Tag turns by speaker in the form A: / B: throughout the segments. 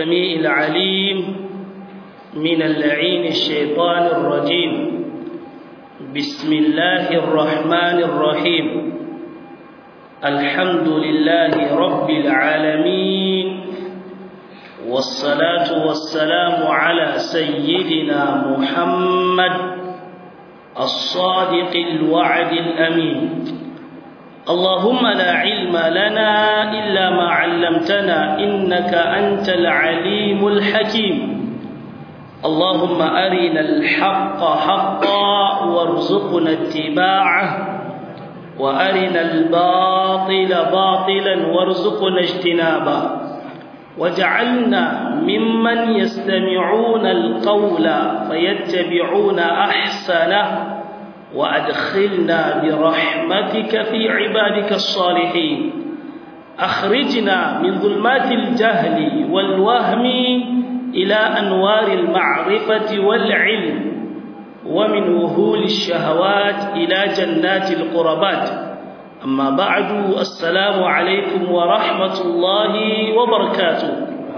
A: السميع العليم من اللعين الشيطان الرجيم. بسم الله الرحمن الرحيم. الحمد لله رب العالمين، والصلاة والسلام على سيدنا محمد الصادق الوعد الأمين. اللهم لا علم لنا إلا ما علمتنا إنك أنت العليم الحكيم. اللهم أرنا الحق حقا وارزقنا اتباعه، وأرنا الباطل باطلا وارزقنا اجتنابه، واجعلنا ممن يستمعون القول فيتبعون أحسنه، وأدخلنا برحمتك في عبادك الصالحين. أخرجنا من ظلمات الجهل والوهم إلى أنوار المعرفة والعلم، ومن وهول الشهوات إلى جنات القربات. أما بعد، السلام عليكم ورحمة الله وبركاته.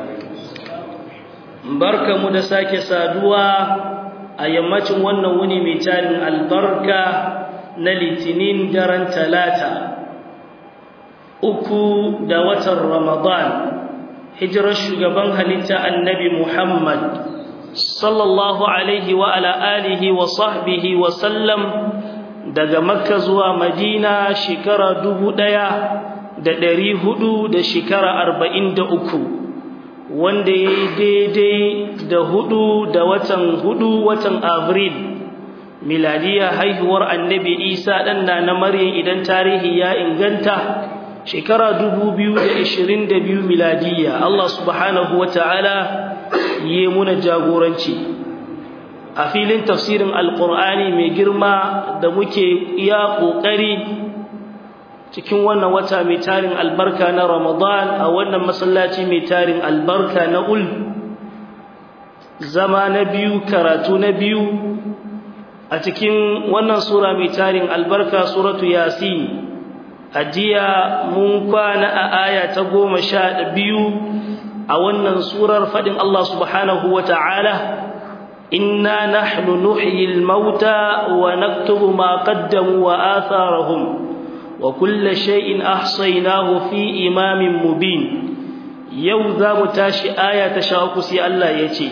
A: بركة مدساك سادوا a yammacin wannan wuni mai tarin albarka na litinin daren talata 3 da watan Ramadan, hijirar shugaban halitta annabi Muhammad sallallahu alaihi wa ala alihi wa sahbihi wa sallam daga Makka zuwa Madina shekara 1443, wanda ya yi daidai da 4 da watan Abril, miladiya haihuwar annabi Isa ɗan na Maryam idan tarihi ya inganta shekara 2022 miladiya. Allah subhanahu wa ta'ala yi muna jagoranci a filin tafsirin alƙur'ani mai girma da muke iya ƙoƙari cikin wannan wata mai tarin albarka na Ramadan, a wannan masallaci mai tarin albarka na zama na biyu, karatu na biyu a cikin wannan sura mai tarin albarka, suratu Yasin. Ajiya mun kwana a aya ta 12 a wannan surar fadin Allah subhanahu wata'ala: inna nahnu nuhyil mauta wa naktubu ma qaddamu wa atharahum wa kulla shay'in ahsaynahu fi imamin mubin. Yau za mu tashi aya ta 13 sai Allah ya ce: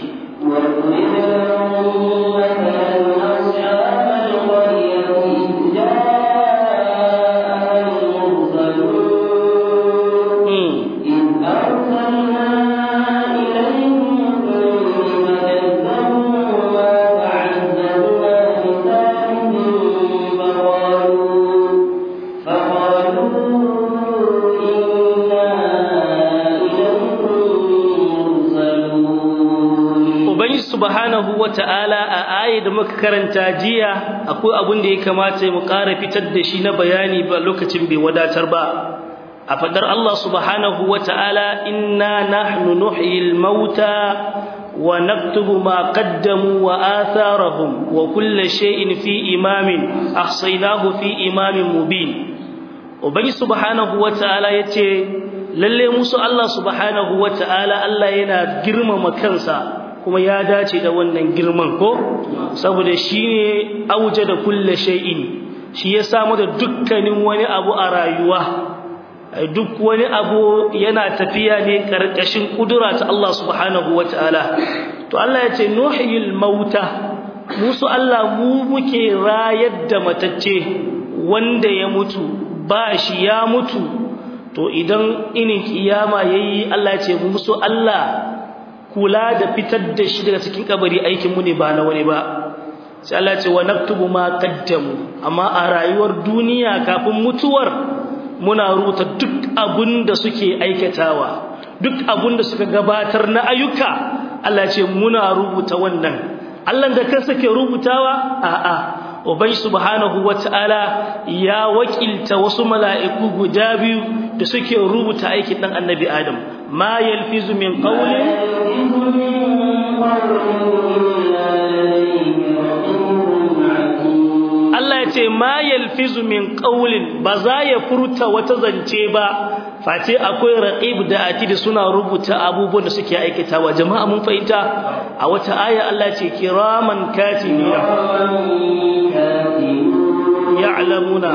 A: subhanahu wata'ala a ayat da muka karanta jiya akwai abin da ya kamata mu ƙara fitar da shi na bayani ba lokacin bai wadatar ba. A fadar Allah subhanahu wata'ala: inna nahnu nuhyil mauta wa naktubu ma qaddamu wa atharahum wa kullu shay'in fi imamin ahsaynahu fi imamin mubin. Ubangi subhanahu wata'ala yace lalle musu Allah subhanahu wata'ala Allah yana girmama kansa kuma ya dace da wannan girman ko, saboda shi ne auje da kulle shay'in, shi ya samu da dukkanin wani abu a rayuwa. Duk wani abu yana tafiya ne karkashin kudura ta Allah subhanahu wataala. To Allah ya ce nuhyil mauta, musu Allah mu muke rayar da matacce wanda ya mutu ba shi ya mutu. To idan inin kiyama yayi, Allah ya ce musu Allah kula da fitar da shi daga cikin kabari aikin mu ne ba na wani ba. Sai Allah ce wa naktubu ma qaddamu, amma a rayuwar duniya kafin mutuwar muna rubuta duk abun da suke aikatawa, duk abun da suka gabatar na ayyuka. Allah ce muna rubuta wannan. Allah da kansa ke rubutawa? A'a, ubangi subhanahu wataala ya wakilta wasu mala'iku guda biyu da suke rubuta aikin dan annabi Adam. ما يلفظ من قول Allah ya ce ma yalfizu min qawlin, ba za ya furta wata zance ba face akwai raqib da atid suna rubuta abubuwan da suke aikatawa jama'a mun fahimta a wata aya Allah ce kiraman katibina ya'lamuna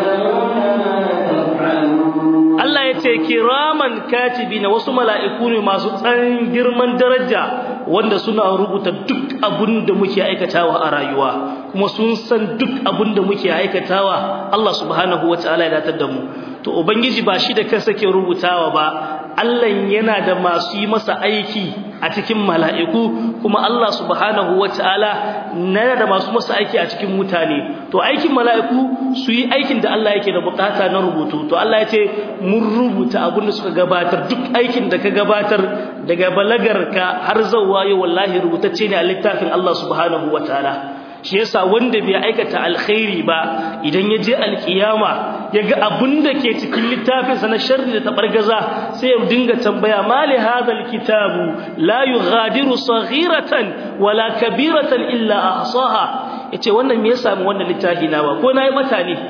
A: Allah ya ce kiraman katibina wasu mala'iku ne masu tsarin girman daraja wanda suna rubuta duk abin da muke aikatawa a rayuwa kuma sun san duk abin da muke aikatawa Allah subhanahu wataala ya datar da mu to ubangiji ba shi da kansa ke rubutawa ba Allah yana da masu yi masa aiki a cikin mala'iku kuma Allah subhanahu wataala yana da masu masa aiki a cikin mutane to aikin mala'iku su yi aikin da Allah yake da bukata na rubutu to Allah ya ce mun rubuta abin da suka gabatar duk aikin da ka gabatar daga balagarka har zawwa yau wallahi rubutacce ne a littafin Allah subhanahu wataala shi yasa wanda bai aikata alkhairi ba idan ya je alkiyama yaga abin da ke cikin littafinsa na sharri da tabargaza sai ya dinga tambaya mali hadal kitabu la yughadiru saghiratan wala kabiratan illa ahsaha yace wannan me yasa mu wannan littafi nawa ko nayi mata ne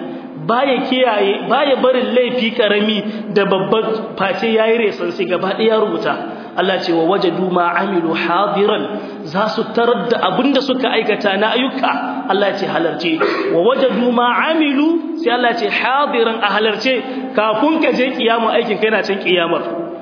A: baya barin laifi karami da babban face yayi resan sai gaba ɗaya rubuta Allah ce wa wajadu ma amilu hadiran za su tarar da abinda suka aikata na ayyuka Allah ce halarce wa wajadu ma amilu sai Allah ce hadiran a halarce kafin ka je kiyama aikin kai na can kiyamar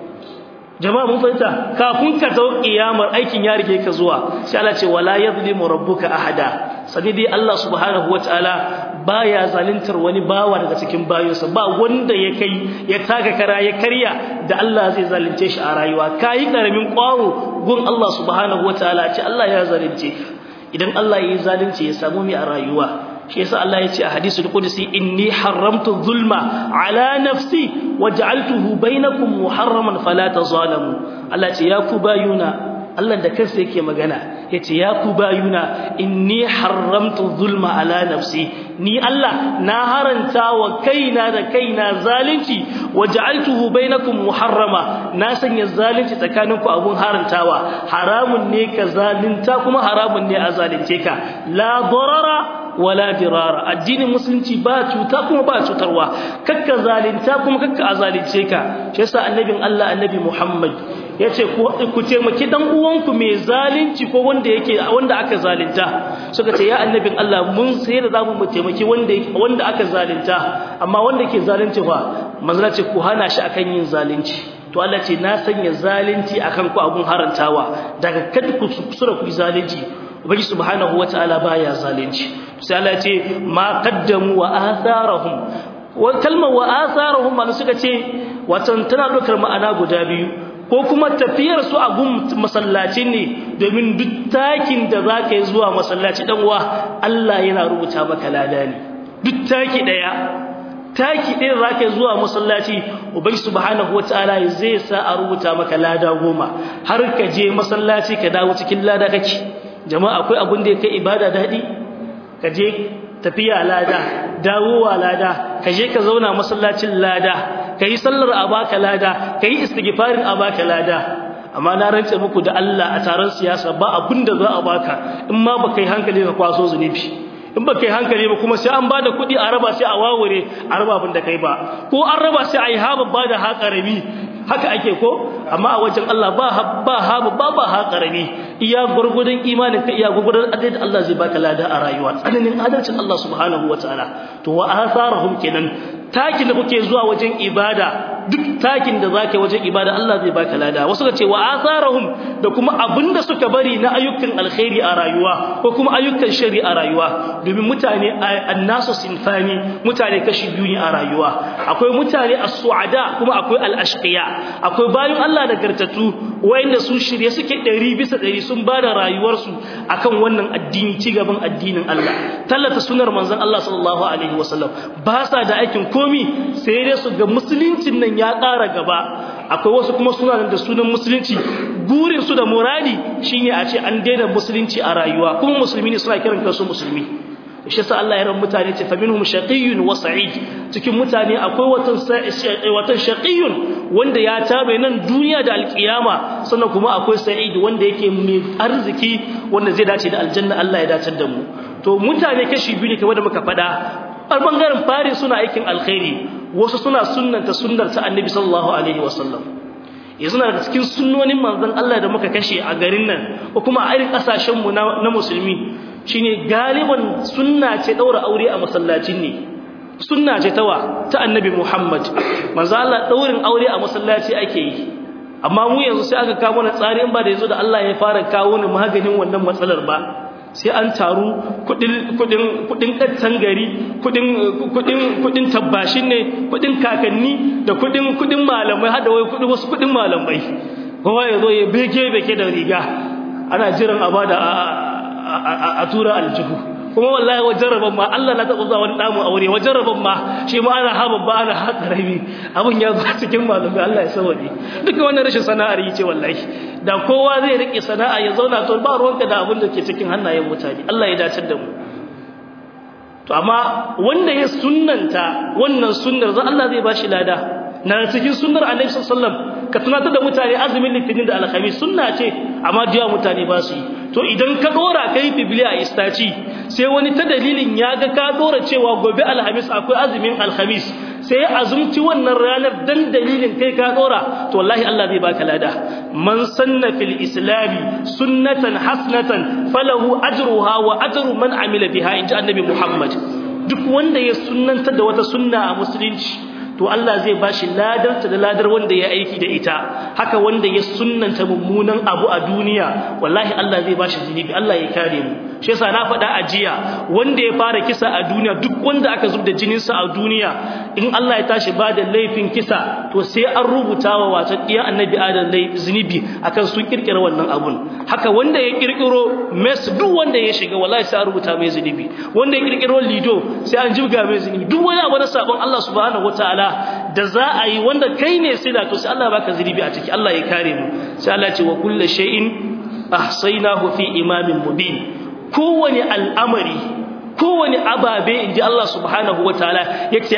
A: jama'a mun fahimta kafin ka zo kiyamar aikin ya rige ka zuwa sai Allah ce wala yadhlimu rabbuka ahada sani dai Allah subhanahu wataala baya zaluntar wani bawa daga cikin bayonsa ba wanda ya kai ya taka kara ya karya da Allah zai zalunce shi a rayuwa kai karamin kwaro gun Allah subhanahu wataala ce Allah ya zalunce idan Allah ya yi zalunci ya samu mi a rayuwa shi yasa Allah ya ce a hadisul qudsi inni haramtu zulma ala nafsi waj'altuhu bainakum muharraman fala tazalamu Allah ce ya ku bayuna Allah da kansa yake magana yace ya ku bayuna inni haramtu zulma ala nafsi ni Allah na haranta wa kaina da kaina zalunci waj'altuhu bainakum muharrama na sanya zalunci tsakaninku abun harantawa haramun ne ka zalunta kuma haramun ne a zalunce ka la darara wala dirara addinin musulunci ba cuta kuma ba cutarwa kakka zalunta kuma kakka azalince ka shi yasa annabin Allah annabi Muhammad yace ku taimaki dan uwanku mai zalunci ko wanda aka zalunta suka ce ya annabin Allah mun sai da zamu mu taimaki wanda aka zalunta amma wanda ke zalunci fa manzo ce ku hana shi akan yin zalunci to Allah ce na sanya zalunci akan ku abun harantawa daga kada ku kusura ku zalunci ubangi subhanahu wataala baya zalunci sai Allah ce ma qaddamu wa atharahum wa kalma wa atharahum man suka ce watan tana dokar ma'ana guda biyu ko kuma tafiyar su a gun masallaci ne domin duk takin da zaka yi zuwa masallaci dan uwa Allah yana rubuta maka lada ne duk taki daya zaka yi zuwa masallaci ubangi subhanahu wataala zai sa a rubuta maka lada 10 har ka je masallaci ka dawo cikin lada kake jama'a akwai abin da yake ibada dadi ka je tafiya lada dawowa lada ka je ka zauna masallacin lada kai sallar abaka lada kai istighfarin abaka lada amma na rantsa muku da Allah a taron siyasa ba abinda za a baka in ma baka yi hankali ka kwaso zunubi in baka yi hankali ba kuma sai an bada kuɗi a raba sai a wawure a raba abin da kai ba ko an raba sai a yi haba ba da haƙarami haka ake ko amma a wajen Allah ba haƙarami iya gurgudun imanin ka iya gurgudun adalci Allah zai baka lada a rayuwa tsananin adalcin Allah subhanahu wataala to wa atharahum kenan takin da kuke zuwa wajen ibada duk takin da zaka wajen ibada Allah zai baka lada wasu ka ce wa atharahum da kuma abinda suka bari na ayyukan alkhairi a rayuwa ko kuma ayyukan shari a rayuwa domin mutane annasu sinfani mutane kashi biyu ne a rayuwa akwai mutane as-su'ada kuma akwai al-ashqiya akwai bayin Allah da gartatu wayanda su shirye suke 100% sun bada rayuwarsu akan wannan addini cigaban addinin Allah tallata sunnar manzon Allah sallallahu alaihi wasallam ba sa da aikin komi sai dai su ga musuluncin nan ya ƙara gaba akwai wasu kuma suna da sunan musulunci burin su da muradi shine a ce an daina musulunci a rayuwa kuma musulmi ne suna kiran kansu musulmi shi yasa Allah ya ran mutane ce faminhum shaqiyyun wa sa'id cikin mutane akwai watan shaqiyyun wanda ya tabe nan duniya da alkiyama sannan kuma akwai sa'id wanda yake mai arziki wanda zai dace da aljanna Allah ya dace da mu to mutane kashi biyu ne kamar da muka faɗa a bangaren fari suna aikin alkhairi wasu suna sunnanta sunnar ta annabi sallallahu alaihi wasallam yanzu na daga cikin sunnonin manzon Allah da muka kashe a garin nan ko kuma a irin kasashen mu na musulmi shine galiban sunna ce daura aure a masallacin ne sunna ce ta annabi Muhammad manzo Allah daurin aure a masallaci ake yi amma mu yanzu sai aka kawo mana tsari in ba da yanzu da Allah ya fara kawo ni maganin wannan matsalar ba sai an taru kudin kattan gari kudin tabbashin ne kudin kakanni da kudin malamai hada wai wasu kudin malamai kowa yazo ya beke da riga ana jiran a bada a tura aljihu kuma wallahi wajen rabon ma Allah na taɓa zuwa wani damu aure wajen rabon ma shi ma ana haɓar ba ana haƙa rabi abin ya zuwa cikin malamai Allah ya saboda duka wannan rashin sana'ar yi ce wallahi da kowa zai riƙe sana'a ya zauna to ba ruwanka da abin da ke cikin hannayen mutane Allah ya dace da mu to amma wanda ya sunnanta wannan sunnar za Allah zai bashi lada na cikin sunnar Annabi sallallahu alaihi wasallam ka tunatar da mutane azumin litinin da alhamis sunna ce amma jiya mutane ba su yi to idan ka dora kai bibiliya a istaci sai wani ta dalilin ya ga ka dora cewa gobe alhamis akwai azumin alhamis sai ya azumci wannan ranar dan dalilin kai ka dora to wallahi Allah zai baka lada man sanna fil islami sunnatan hasanatan falahu ajruha wa ajru man amila biha inji annabi Muhammad duk wanda ya sunnanta da wata sunna a musulunci to Allah zai bashi ladar ta da ladar wanda ya aiki da ita haka wanda ya sunnanta mummunan abu a duniya wallahi Allah zai bashi zunubi Allah ya kare mu shi yasa na faɗa a jiya wanda ya fara kisa a duniya duk wanda aka zubda jinin sa a duniya in Allah ya tashi ba da laifin kisa to sai an rubuta wa wato iya annabi Adam zunubi akan su kirkira wannan abun haka wanda ya kirkiro mes duk wanda ya shiga wallahi sai an rubuta mai zunubi wanda ya kirkiro lido sai an jibga mai zunubi duk wani abu na sabon Allah subhanahu wataala da za a yi wanda kai ne sai da to sai Allah baka zunubi a ciki Allah ya kare mu sai Allah ya ce wa kullu shay'in ahsaynahu fi imamin mubin kowani al'amari kowani ababe inji Allah subhanahu wataala yace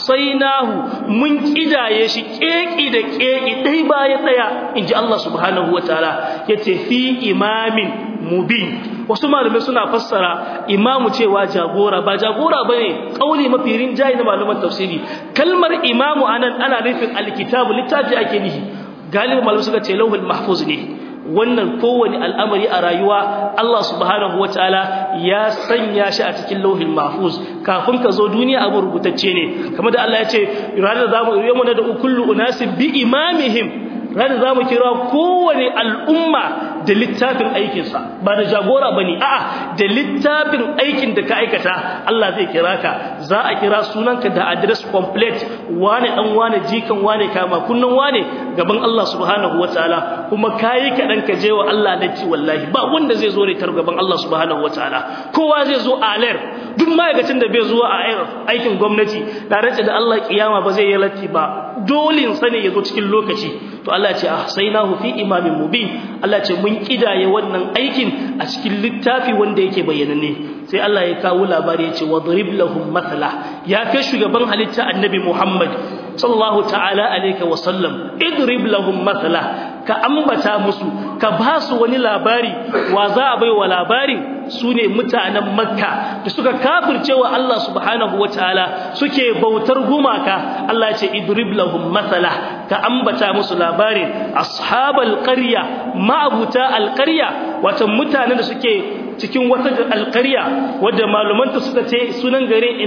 A: ahsaynahu mun kidaye shi keki da keki dai baya daya inji Allah subhanahu wataala yace fi imamin mubin wasu malamai suna fassara imamu cewa jagora ba jagora bane kauli mafi rinjayi na malaman tafsiri kalmar imamu anan ana nufin alkitabu littafi ake nihi galibin malamai suka ce lauhul mahfuz ne wannan kowani al'amari a rayuwa Allah subhanahu wataala ya sanya shi a cikin lauhul mahfuz kafin ka zo duniya abu rubutacce ne kamar da Allah ya ce ranar zamu yamuna da kullu unasin bi imamihim ranar zamu kira kowani al'umma da littafin aikinsa ba da jagora bane a'a da littafin aikin da ka aikata Allah zai kira ka za a kira sunanka da address complete wane dan wane jikan wane kama kunnan wane gaban Allah subhanahu wataala kuma kai kadan ka je wa Allah da ci wallahi ba wanda zai zo retar gaban Allah subhanahu wataala kowa zai zo aler duk ma'aikacin da bai zuwa a aikin gwamnati da race da Allah kiyama ba zai yi latti ba dole in sane yazo cikin lokaci to Allah ya ce ahsaynahu fi imamin mubin Allah ya ce mun kidaye wannan aikin a cikin littafi wanda yake bayyanane sai Allah ya kawo labari ya ce wadrib lahum mathala ya kai shugaban halitta annabi Muhammad sallallahu ta'ala alayhi wa sallam idrib lahum mathala ka ambata musu ka ba su wani labari wa za a baiwa labarin sune mutanen makka da suka kafircewa Allah subhanahu wataala suke bautar gumaka Allah ya ce idrib lahum mathala ka ambata musu labarin ashabal qarya ma'abuta alqarya wato mutanen da suke cikin wata alqarya wanda malumanta suka ce sunan garin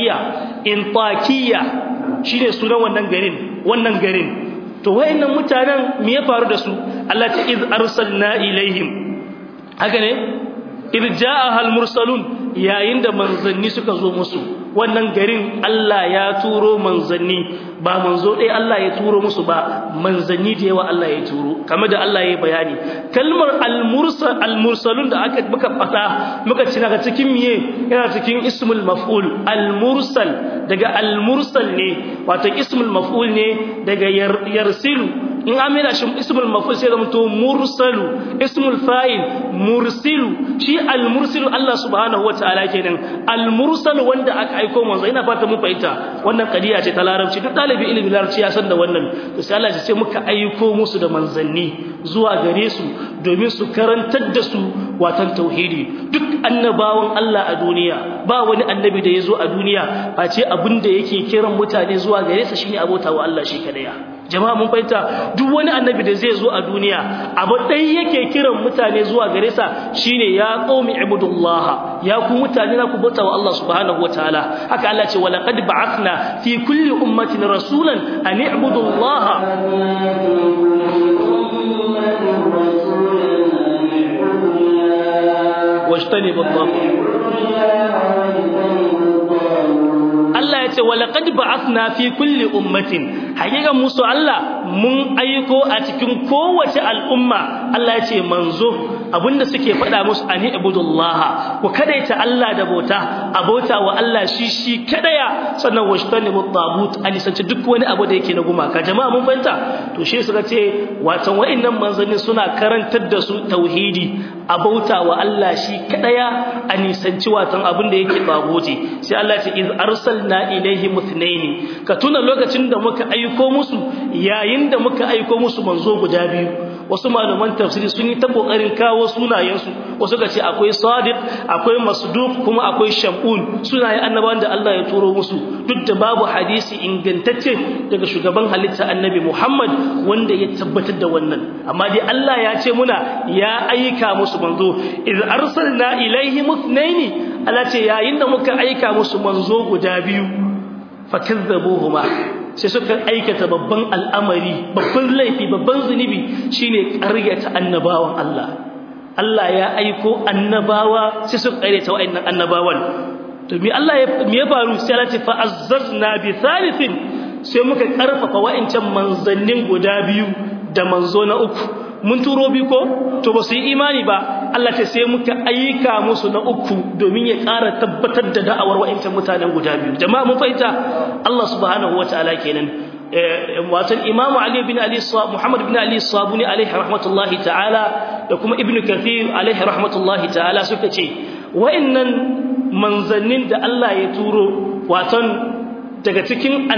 A: intakiya shine sunan wannan garin to wayannan mutanen me ya faru da su Allah ta iz arsalna ilaihim haka ne iz jaa al mursalun yayin da manzanni suka zo musu wannan garin Allah ya turo manzanni ba manzo dai Allah ya turo musu ba manzanni da yawa Allah ya turo kamar da Allah ya bayani kalmar al-mursalun da aka muka fada muka ci daga cikin miye yana cikin ismul maf'ul al-mursal daga al-mursal ne wato ismul maf'ul ne daga yarsilu in amina shi ismul maf'ul sai zama to mursalu ismul fa'il mursilu shi al-mursilu Allah subhanahu wataala kenan al-mursal wanda aka aika manzo ina fata mun fahimta wannan kadiya ce ta larabci duk dalibi ilimin larabci ya san da wannan to sai Allah ya ce muka aiko musu da manzanni zuwa gare su domin su karantar da su watan tauhidi duk annabawan Allah a duniya ba wani annabi da yazo a duniya face abinda yake kiran mutane zuwa gare sa shine abota wa Allah shi kadaya jama'a mun fahimta duk wani annabi da zai zo a duniya abu dai yake kiran mutane zuwa gare sa shine ya qaumi ibudullah ya ku mutane na ku bauta wa Allah subhanahu wataala haka Allah ce wala qad ba'athna fi kulli ummatin rasulan an ibudullah wajtanibu Allah ya ce walaqad ba'athna fi kulli ummatin hakikan musu Allah mun aiko a cikin kowace al'umma Allah ya ce manzo abinda suke faɗa musu ani ibudullah ku kadaita Allah da bauta abota wa Allah shi kadaya sannan washtanibu tagut alisanci duk wani abu da yake na gumaka jama'a mun fahimta to shi suka ce watan wa'annan manzanni suna karantar da su tauhidi abota wa Allah shi kadaya anisanci watan abin da yake taguti sai Allah ya ce iz arsalna ilaihim ithnaini ka tuna lokacin da muka aiko musu yayin da muka aiko musu manzo guda biyu wasu malaman tafsiri sun yi ta kokarin kawo sunayensu wasu ga ce akwai sadiq akwai masduq kuma akwai shamun sunayen annabawan da Allah ya turo musu duk da babu hadisi ingantacce daga shugaban halitta annabi Muhammad wanda ya tabbatar da wannan amma dai Allah ya ce muna ya aika musu manzo iz arsalna ilaihim ithnaini Allah ce yayin da muka aika musu manzo guda biyu fakazzabuhuma sai suka aikata babban al'amari babban laifi babban zunubi shine ƙaryata annabawan Allah Allah ya aiko annabawa sai suka ƙaryata wa'annan annabawan to me Allah ya faru sai Allah ce fa azzazna bi thalithin sai muka karfafa wa'ancan manzannin guda biyu da manzo na uku mun turo bi ko to ba su yi imani ba Allah ce sai muka aika musu na uku domin ya ƙara tabbatar da da'awar wa'ancan mutanen guda biyu jama'a mun fahimta Allah subhanahu wataala kenan watan Imam Ali bin Ali Muhammad bin Ali Sabuni alaihi rahmatullahi ta'ala da kuma Ibn Kathir alaihi rahmatullahi ta'ala suka ce wa'annan manzannin da Allah ya turo watan daga cikin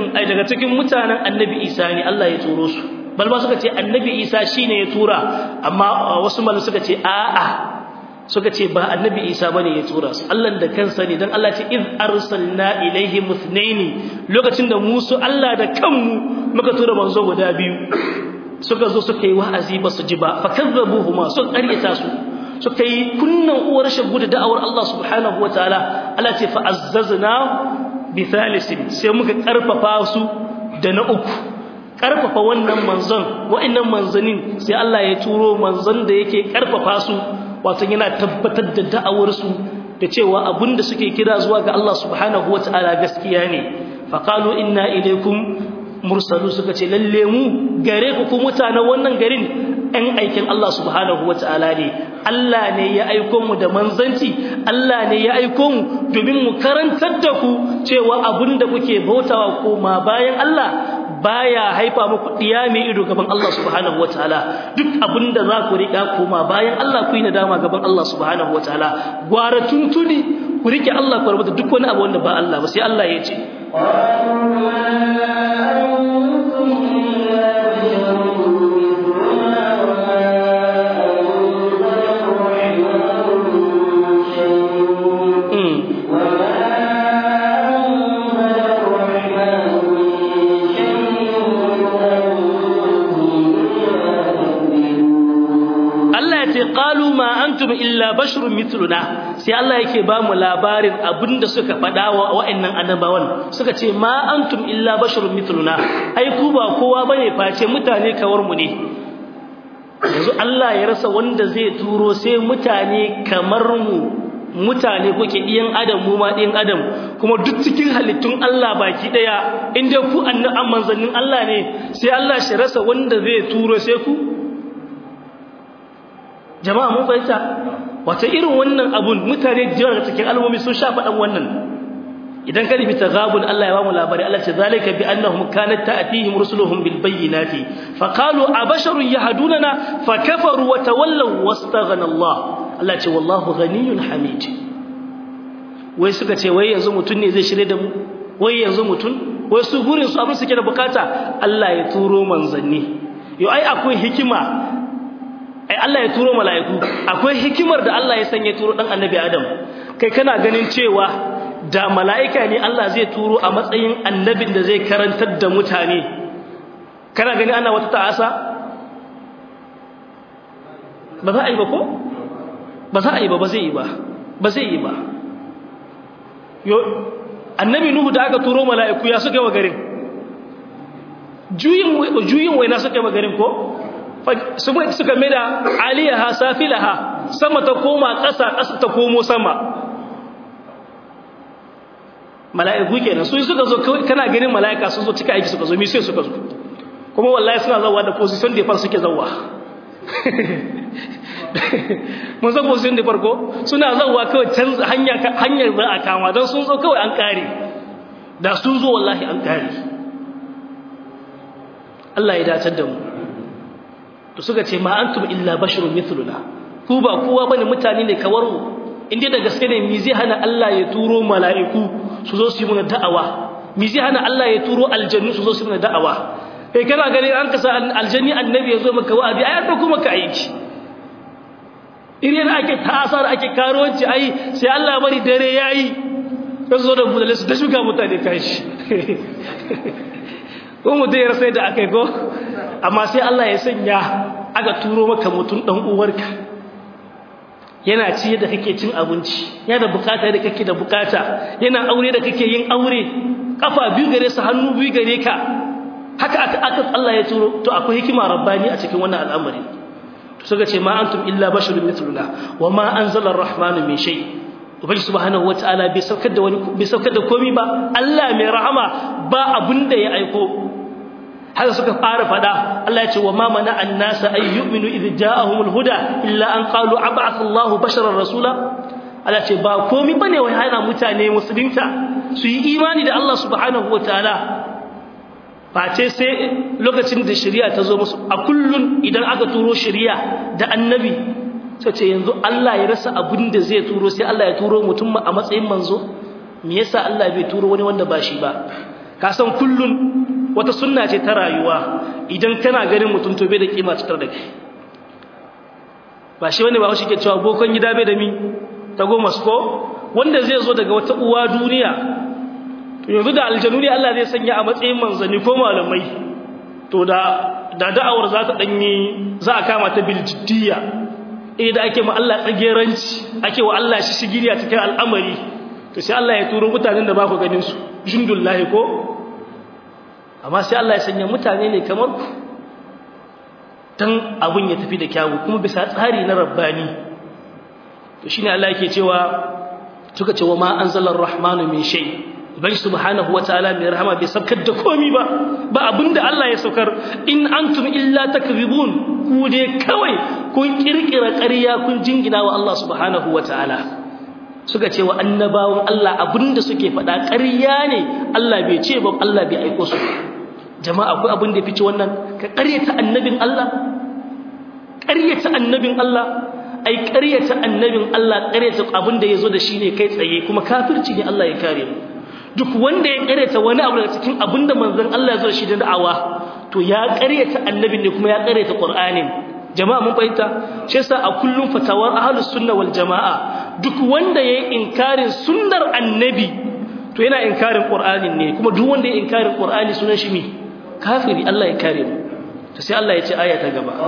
A: mutanen Annabi Isa ne Allah ya turo su balma suka ce annabi Isa shine ya tura amma wasu malu suka ce a'a suka ce ba annabi Isa bane ya tura su Allah da kansa ne dan Allah ce iz arsalna ilaihim ithnaini lokacin da musu Allah da kanmu muka tura manzo guda biyu suka zo suka yi wa'azi ba su ji ba fakazzabuhuma sun ƙaryata su suka yi kunnan uwar shagu da da'awar Allah subhanahu wataala Allah ce fa azzazna bi thalithin sai muka karfafa su da na uku karfafa wannan manzon wa'annan manzanin sai Allah ya turo manzon da yake karfafa su wato yana tabbatar da da'awar su da cewa abinda suke kira zuwa ga Allah subhanahu wataala gaskiya ne faqalu inna ilaykum mursalu suka ce lalle mu gare ku mutanen wannan garin ɗan aikin Allah subhanahu wataala ne Allah ne ya aiko mu da manzanci Allah ne ya aiko mu domin mu karantar da ku cewa abinda kuke bautawa koma bayan Allah baya haifa muku diya mai ido gaban Allah subhanahu wataala duk abinda za ku rika koma bayan Allah ku yi nadama gaban Allah subhanahu wataala gwara tuntuni ku rike Allah ku rubuta duk wani abu wanda ba Allah ba sai Allah ya ce qalu ma antum illa basharun mithluna sai Allah yake ba mu labarin abinda suka fada wa wa'annan annabawan suka ce ma antum illa basharun mithluna ai ku ba kowa bane face mutane kawar mu ne yanzu Allah ya rasa wanda zai turo sai mutane kamar mu mutane kuke diyan adam mu ma diyan adam kuma duk cikin halittun Allah baki daya inda ku annaban manzannin Allah ne sai Allah shi rasa wanda zai turo sai ku jama'a mun fahimta wata irin wannan abun mutane jira cikin al'ummi sun sha fadan wannan idan ka rubuta ghabun Allah ya ba mu labari Allah ce zalika bi annahum kanat ta'tihim rusuluhum bil bayyinati fa qalu abasharun yahdunana fa kafaru wa tawallaw wastaghna Allah Allah ce wallahu ghaniyyun hamid wai suka ce wai yanzu mutun ne zai shirye da mu wai yanzu mutun wai su gurin su abin suke da bukata Allah ya turo manzanni yo ai akwai hikima ai Allah ya turo mala'iku akwai hikimar da Allah ya sanya turo dan annabi Adam kai kana ganin cewa da mala'ika ne Allah zai turo a matsayin annabin da zai karantar da mutane kana gani ana wata ta'asa ba za a yi ba ko ba za a yi ba ba zai yi ba ba zai yi ba yo annabi Nuhu da aka turo mala'iku ya suka wa garin juyin waina suka wa garin ko suka maida aliyaha safilaha sama ta koma ƙasa ta komo sama mala'iku kenan su suka zo kana ganin mala'ika sun zo cika aiki suka zo mi sai suka zo kuma wallahi suna zawa da position da suke zawa mun san position da farko suna zawa kawai canza hanyar za a kama don sun zo kawai an kare da sun zo wallahi an kare Allah ya dace da mu to suka ce ma antum illa basharun mithluna ku ba kowa bane mutane ne kawar mu inda da gaske ne mi zai hana Allah ya turo mala'iku su zo su yi muna da'awa mi zai hana Allah ya turo aljannu su zo su yi muna da'awa kai kana gani an kasa aljanni annabi ya zo maka wa'azi ai an kuma ka aiki idan ake tasar ake karuwanci ai sai Allah bari dare yayi sai zo da bulale su da shuga mutane kashi ko mu dai rasai da akai go amma sai Allah ya sanya aka turo maka mutun dan uwarka yana ci da kake cin abinci yana da bukata da kake da bukata yana aure da kake yin aure kafa biyu gare su hannu biyu gare ka haka aka Allah ya turo to akwai hikima rabbani a cikin wannan al'amari to suka ce ma antum illa basharun mithluna wama anzala ar-rahmanu min shay ubangi subhanahu wataala bai saukar da komai ba Allah mai rahama ba abinda ya aiko haka suka fara fada Allah ya ce wa ma mana annasa ay yu'minu idh ja'ahumul huda illa an qalu ab'atha Allahu basharan rasula Allah ce ba komai bane wai hana mutane musulunta su yi imani da Allah subhanahu wataala ba ce sai lokacin da shari'a ta zo musu a kullun idan aka turo shari'a da annabi sai ce yanzu Allah ya rasa abin da zai turo sai Allah ya turo mutum a matsayin manzo me yasa Allah bai turo wani wanda ba shi ba ka san kullun wata sunna ce ta rayuwa idan kana ganin mutum to bai da kima cikar da kai ba shi wani ba shi ke cewa bokon gida bai da mi ta goma ko wanda zai zo daga wata uwa duniya to yanzu da aljanu ne Allah zai sanya a matsayin manzanni ko malamai to da da'awar za ta danyi za a kama ta bil jiddiya da ake ma Allah tsageranci ake wa Allah shi shigiriya cikin al'amari to sai Allah ya turo mutanen da ba ku ganin su jundullahi ko amma sai Allah ya sanya mutane ne kamar ku dan abun ya tafi da kyawu kuma bisa tsari na rabbani to shine Allah yake cewa suka ce wa ma anzalar rahmanu min shay bai subhanahu wataala mai rahama bai saukar da komai ba abinda Allah ya saukar in antum illa takzibun ku dai kawai kun kirkira ƙarya kun jingina wa Allah subhanahu wataala suka ce wa annabawan Allah abinda suke faɗa ƙarya ne Allah bai ce ba Allah bai aiko su jama'a akwai abin da fice wannan ka ƙaryata annabin Allah ƙaryata annabin Allah ai ƙaryata annabin Allah ƙaryata abin da yazo da shi ne kai tsaye kuma kafirci ne Allah ya kare mu duk wanda ya ƙaryata wani abu daga cikin abin da manzon Allah ya zo da shi da da'awa to ya ƙaryata annabin ne kuma ya ƙaryata Qur'anin jama'a mun fahimta shi yasa a kullum fatawar ahlus sunna wal jamaa duk wanda yayi inkarin sunnar annabi to yana inkarin Qur'anin ne kuma duk wanda yayi inkarin Qur'ani sunan shi mi kafiri Allah ya kare mu to sai Allah ya ce aya ta gaba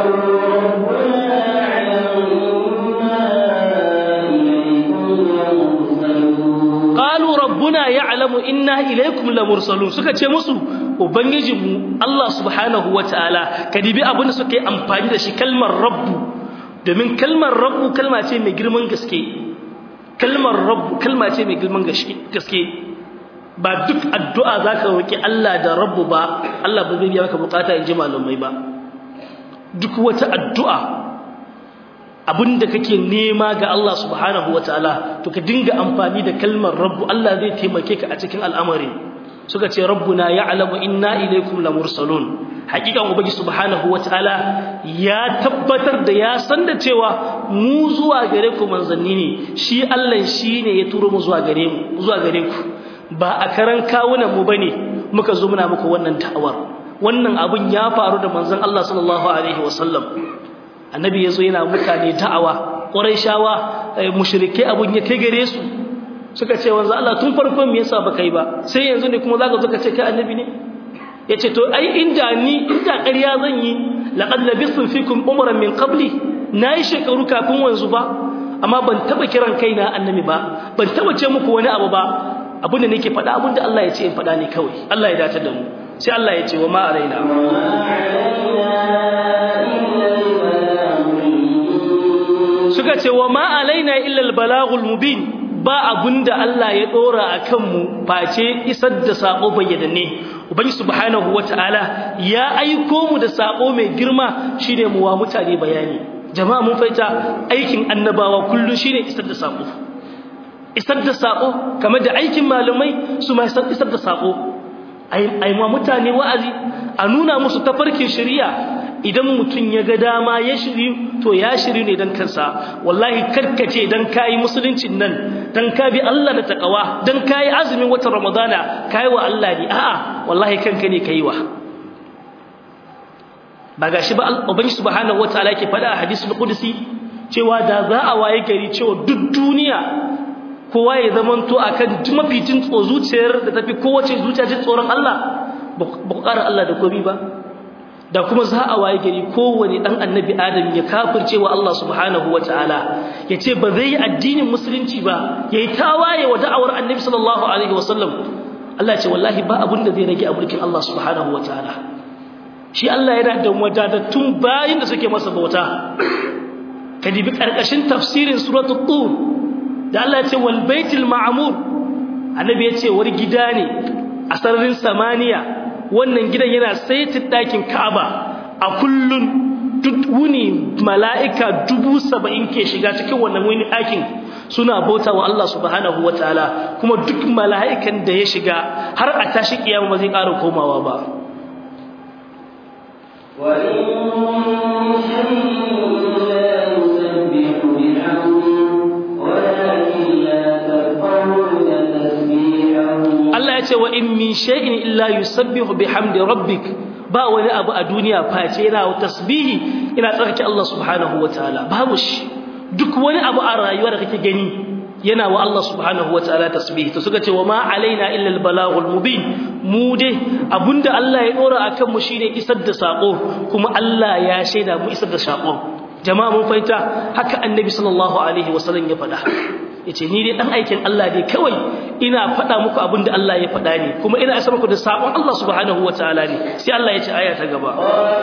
A: qalu rabbuna ya'lamu inna ilaykum lamursalun suka ce musu ubangijinmu Allah subhanahu wataala kadibi abin da suke amfani da shi kalmar rabbu domin kalmar rabbu kalma ce mai girman gaske kalmar rabbu kalma ce mai girman gaske ba duk addu'a zaka roki Allah da rabbu ba Allah ba zai biya maka bukata in ji malumai ba duk wata addu'a abinda kake nema ga Allah subhanahu wataala to ka dinga amfani da kalmar rabbu Allah zai taimake ka a cikin al'amari suka ce rabbuna ya'lamu inna ilaykum lamursalun hakikan ubangi subhanahu wataala ya tabbatar da ya san da cewa mu zuwa gare ku manzanni ne shi Allah shine ya turo mu zuwa gare ku ba a karan kawunan mu bane muka zo muna muku wannan da'awar wannan abun ya faru da manzon Allah sallallahu alaihi wasallam annabi yazo yana mutane da'awa quraishawa mushrike abun ya kai gare su suka ce wanzu Allah tun farkon me yasa baka yi ba sai yanzu ne kuma zaka zo ka ce kai annabi ne yace to ai inda ƙarya zan yi laqad labistum fikum umran min qabli nayi shekaru kafin wanzu ba amma ban taba kiran kaina annabi ba ban taba ce muku wani abu ba abin da nake faɗa abin da Allah ya ce in faɗa ne kawai Allah ya dace da mu sai Allah ya ce wa ma alaina suka ce wa ma alaina illa al-balagul mubin ba abunda Allah ya dora akan mu face isar da sako bayyananne ubangi subhanahu wataala ya aiko mu da sako mai girma shine mu wa mutane bayani jama'a mun faita aikin annabawa kullu shine isar da sako kamar da aikin malamai su ma isar da sako ai ma mutane wa'azi a nuna musu tafarkin shari'a idan mutun ya ga dama ya shiri to ya shiri ne dan kansa wallahi karkace dan kai musuluncin nan dan ka bi Allah da takawa dan kai azumin watan ramadana kai wa Allah ne a'a wallahi kanka ne kaiwa ba gashi ba ubangi subhanahu wataala yake fada a hadisul qudsi cewa da za a waye gari cewa duk duniya kowa ya zamanto akan mafitin zuciyar da tafi kowace zuciya ji tsoron Allah ba ku ƙara Allah da komai ba da kuma za a waye gari kowane dan annabi adam ya kafirce wa Allah subhanahu wataala yace ba zai yi addinin musulunci ba yayi tawaye wa da'awar annabi sallallahu alaihi wasallam Allah ce wallahi ba abun da zai rage a mulkin Allah subhanahu wataala shi Allah yana da wadatattun bayin da suke masa bauta kadibi karkashin tafsirin suratul tur da Allah ya ce wal baitul ma'mur annabi ya ce war gida ne a sararin samaniya wannan gidan yana saitin dakin Ka'aba a kullun duk wuni mala'ika 70 ke shiga cikin wannan wani dakin suna bauta wa Allah subhanahu wataala kuma duk mala'ikan da ya shiga har a tashi kiyama ba zai ƙara komawa ba wa Allah ya ce wa in min shay'in illa yusabbihu bihamdi rabbik ba wani abu a duniya face yana tasbihi ina tsarki Allah subhanahu wataala babu shi duk wani abu a rayuwa da kake gani yana wa Allah subhanahu wataala tasbihi to suka ce wa ma alaina illa albalaghul mubin mu dai abunda Allah ya dora akan mu shine isar da sako kuma Allah ya shaida mu isar da sako jama'a mun faita haka annabi sallallahu alaihi wasallam ya faɗa yace ni dai dan aikin Allah ne kawai ina faɗa muku abinda Allah ya faɗa ne kuma ina isa muku da sabon Allah subhanahu wataala ne sai Allah ya ce aya ta gaba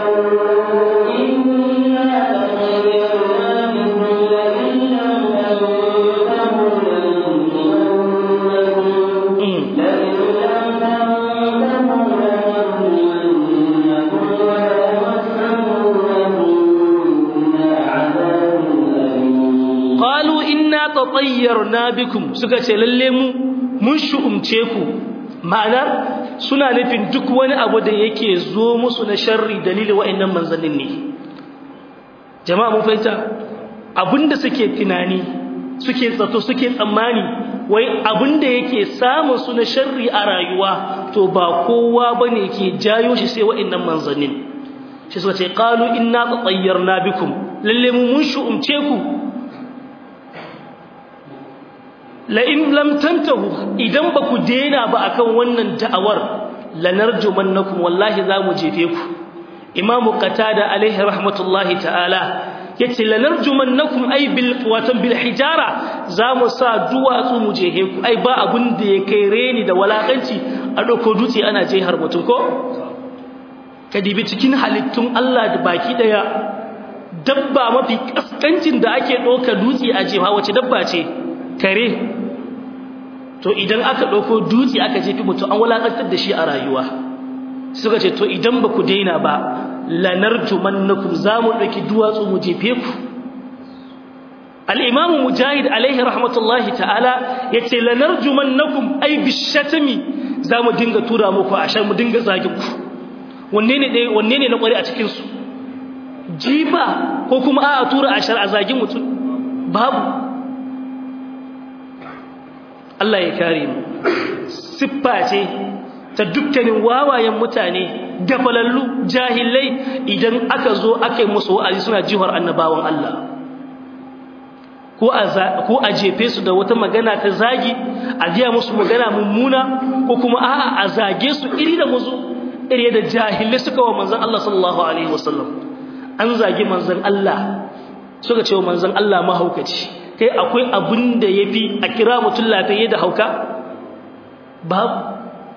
A: tatayyarna bikum suka ce lalle mu mun shu'umce ku ma'anar suna nufin duk wani abu da yake zo musu na sharri dalilin wa'annan manzannin ne jama'a mun fahimta abinda suke tunani suke zato suke tsammani wai abinda yake samun su na sharri a rayuwa to ba kowa bane ke jayo shi sai wa'annan manzannin shi suka ce qalu inna tatayyarna bikum lalle mu mun shu'umce ku la'in lam tantahu idan ba ku dena ba akan wannan da'awar lanarjumannakum wallahi za mu jefe ku imamu qatada alaihi rahmatullahi ta'ala yace lanarjumannakum ay bil watan bil hijara za mu sa duwatsu mu jefe ku ai ba abun da ya kai reni da walakanci a dauko dutse ana jehar mutun ko kadibi cikin halittun Allah da baki daya dabba mafi kaskancin da ake doka dutse a jefa wace dabba ce kare to idan aka dauko dutse aka jefi mutum an walakantar da shi a rayuwa suka ce to idan ba ku daina ba lanarjumannakum zamu dauki duwatsu mu jefe ku al-imam mujahid alaihi rahmatullahi ta'ala yace lanarjumannakum ay bishatami zamu dinga tura muku ashar mu dinga zagin ku wanne ne na kware a cikin su jiba ko kuma a tura ashar a zagin mutum babu Allah ya kare mu siffa ce ta dukkanin wawayen mutane gafalallu jahilai idan aka zo aka yi musu wa'azi suna jihar annabawan Allah ko a jefe su da wata magana ta zagi a jiya musu magana mummuna ko kuma a zage su iri da muzu iri da jahilai suka wa manzon Allah sallallahu alaihi wasallam an zagi manzon Allah suka ce wa manzon Allah mahaukaci kai akwai abin da yafi a kira mutum lafiye da hauka babu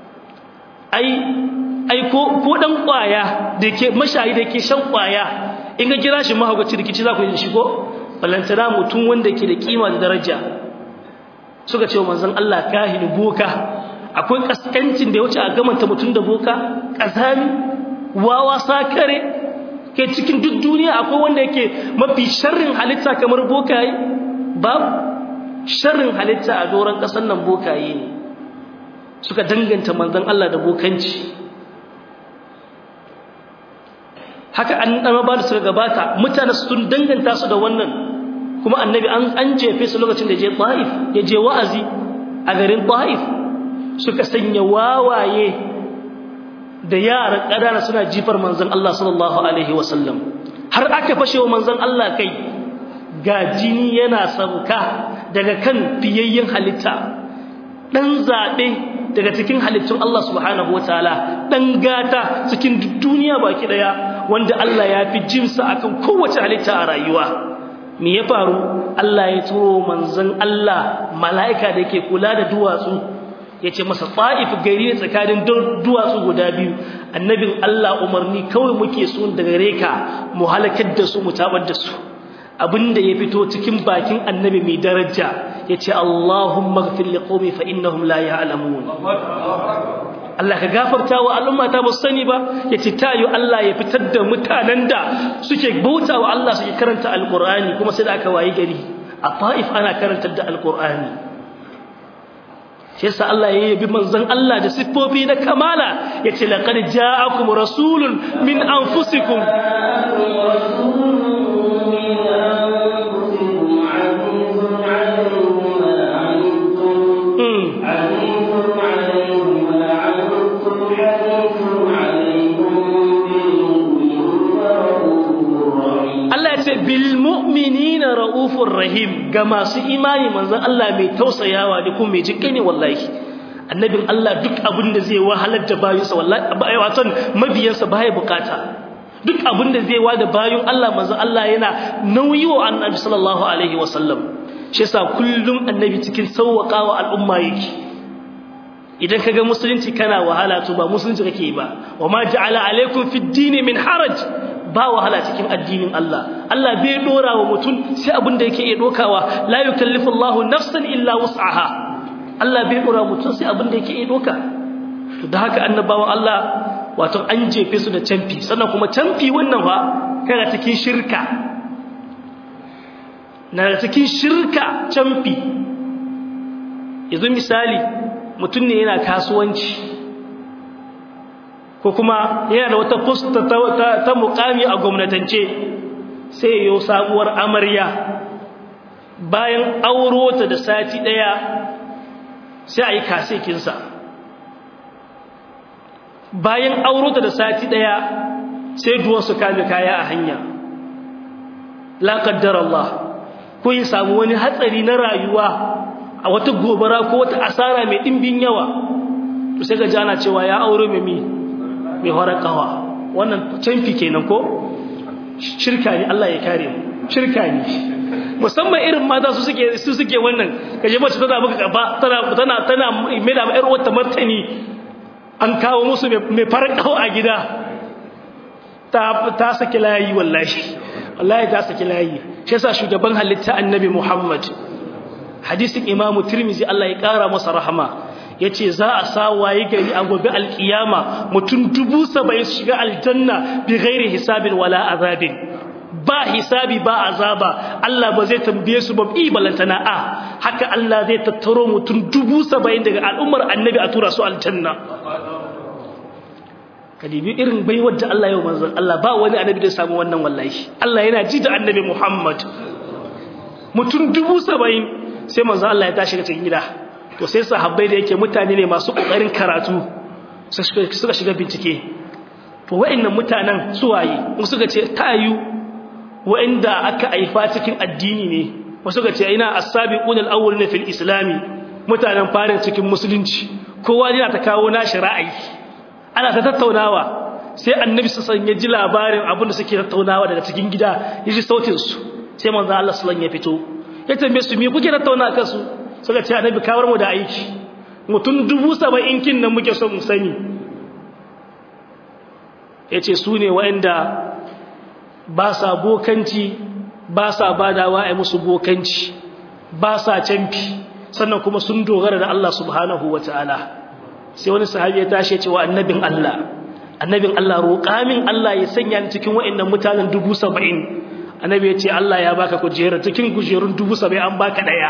A: ai ko dan kwaya da ke mashayi da ke shan kwaya in ga kira shi mahaukaci rikici za ku yi shi ko balantana mutum wanda ke da kima da daraja suka ce wa manzon Allah kahini boka akwai kaskancin da ya wuce a gamanta mutum da boka kazami wawa sakare ke cikin duk duniya akwai wanda yake mafi sharrin halitta kamar bokaye babu sharrin halitta a doron kasan nan bokaye ne suka danganta manzon Allah da bokanci haka annabawa da suka gabata mutane sun danganta su da wannan kuma annabi an jefe su lokacin da je Taif ya je wa'azi a garin Taif suka sanya wawaye da yaran kadana suna jifar manzon Allah sallallahu alaihi wasallam har aka fashe wa manzon Allah kai ga jini yana sauka daga kan fiyayyen halitta dan zabe daga cikin halittun Allah subhanahu wataala dan gata cikin duniya baki daya wanda Allah ya fi jinsa akan kowace halitta a rayuwa me ya faru Allah ya turo manzon Allah malaika da yake kula da duwatsu yace masa Taif gari ne tsakanin duwatsu guda biyu annabin Allah umarni kawai muke so daga reka mu halakar da su mu tabar da su abinda ya fito cikin bakin annabi mai daraja yace Allahumma ighfir liqawmi fa innahum la ya'lamun Allah ka gafarta wa al'umma ta basu sani ba yace tayo Allah ya fitar da mutanen da suke bautawa Allah suke karanta alqur'ani kuma sai da aka wayi gari a Taif ana karantar da alqur'ani shi yasa Allah ya yabi manzon Allah da siffofi na kamala yace laqad ja'akum rasulun min anfusikum bil mu'minina raufur rahim ga masu imani manzon Allah mai tausayawa da kuma mai jinkai ne wallahi annabin Allah duk abin da zai wahalar da bayinsa wallahi wato mabiyansa baya bukata duk abin da zai wada bayin Allah manzon Allah yana nauyi wa annabi sallallahu alaihi wasallam shi yasa kullum annabi cikin sauwakawa al'umma yake idan kaga musulunci kana wahala to ba musulunci kake ba wa ma ja'ala alaikum fid din min haraj ba wahala cikin addinin Allah Allah bai dora wa mutum sai abin da yake iya dokawa la yukallifu Allahu nafsan illa wus'aha Allah bai dora mutum sai abin da yake iya doka to da haka annabawan Allah wato an jefe su da canfi sannan kuma canfi wannan fa kana cikin shirka na cikin shirka canfi yanzu misali mutum ne yana kasuwanci ko kuma yana da wata posta ta mukami a gwamnatance sai yayo sabuwar amarya bayan auro ta da sati daya sai ayi kasekin sa bayan auro ta da sati daya sai duwan su kame kaya a hanya la qaddar Allah ko yi samu wani hatsari na rayuwa a wata gobara ko wata asara mai dimbin yawa to sai ga jana cewa ya aure mai harakawa wannan canfi kenan ko shirka ne Allah ya kare mu shirka ne musamman irin mata su suke wannan kaje mace tana maka gaba tana mai da ƴar wata martani an kawo musu mai farkawa a gida ta saki layi wallahi ta saki layi shi yasa shugaban halitta annabi Muhammad hadisin Imam Tirmidhi Allah ya kara masa rahama yace za a sa waye gari a gobe alkiyama mutum 70 su shiga aljanna bi ghairi hisabin wala azabin ba hisabi ba azaba Allah ba zai tambaye su ba balantana haka Allah zai tattaro mutum 70,000 daga al'ummar annabi a tura su aljanna. kadibi irin baiwar da Allah ya manzon Allah ba wani annabi da samu wannan wallahi Allah yana ji da annabi Muhammad mutum 70,000 sai manzon Allah ya tashi cikin gida to sai sahabbai da yake mutane ne masu kokarin karatu suka shiga bincike to wa'annan mutanen suwaye suka ce tayu wa'inda aka aifa cikin addini ne wasu ga ce ina as-sabiqun al-awwalun fil islami mutanen farin cikin musulunci kowa yana ta kawo nashi ra'ayi ana ta tattaunawa sai annabi sallallahu alaihi wasallam ya ji labarin abin da suke tattaunawa daga cikin gida yaji sautin su sai manzo Allah sallallahu alaihi wasallam ya fito ya tambaye su me kuke tattauna kansu suka ce annabi kawar mu da aiki mutum 70,000 kin nan muke so mu sani yace su ne wa'inda ba sa bokanci ba sa badawa ai musu bokanci ba sa canfi sannan kuma sun dogara da Allah subhanahu wataala sai wani sahabi ya tashi ya ce wa annabin Allah roƙa min Allah ya sanya ni cikin waɗannan mutanen 70,000 annabi ya ce Allah ya baka kujera cikin kujerun 70,000 an baka daya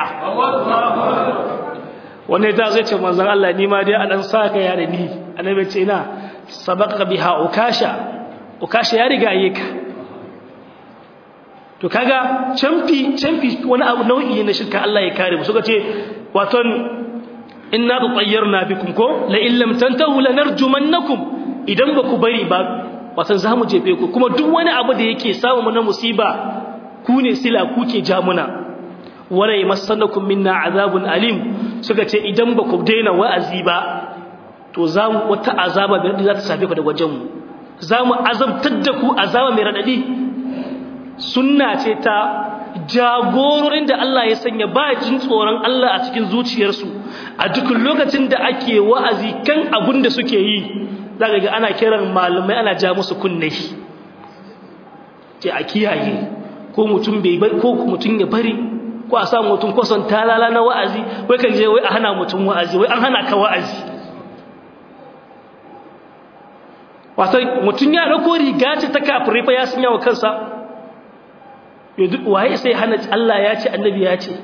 A: wanda ya zai ce manzon Allah ni ma dai a dan saka ya da ni annabi ya ce ina sabaka biha ukasha ya riga yake to kaga camfi wani abu nau'i na shirka Allah ya kare mu suka ce waton inna tutayyarna bikum ko la illam tantahu lanarjumannakum idan ba ku bari ba waton zamu jefe ku kuma duk wani abu da yake samu mu na musiba ku ne sila kuke jamuna wala yamassannakum minna azabun alim suka ce idan ba ku daina wa'azi ba to zamu wata azaba da za ta safe ku da wajen mu zamu azabtar da ku azaba mai radadi sunna ce ta jagororin da Allah ya sanya ba jin tsoron Allah a cikin zuciyarsu a duk lokacin da ake wa'azi kan abin da suke yi zaka ga ana kiran malamai ana ja musu kunne ce a kiyaye ko mutum bai bari ko mutum ya bari ko a sa mutum kwason talala na wa'azi wai kan je wai a hana mutum wa'azi wai an hana ka wa'azi wato mutum ya dauko riga ce ta kafirai fa ya sanya wa kansa waye sai hana Allah ya ce annabi ya ce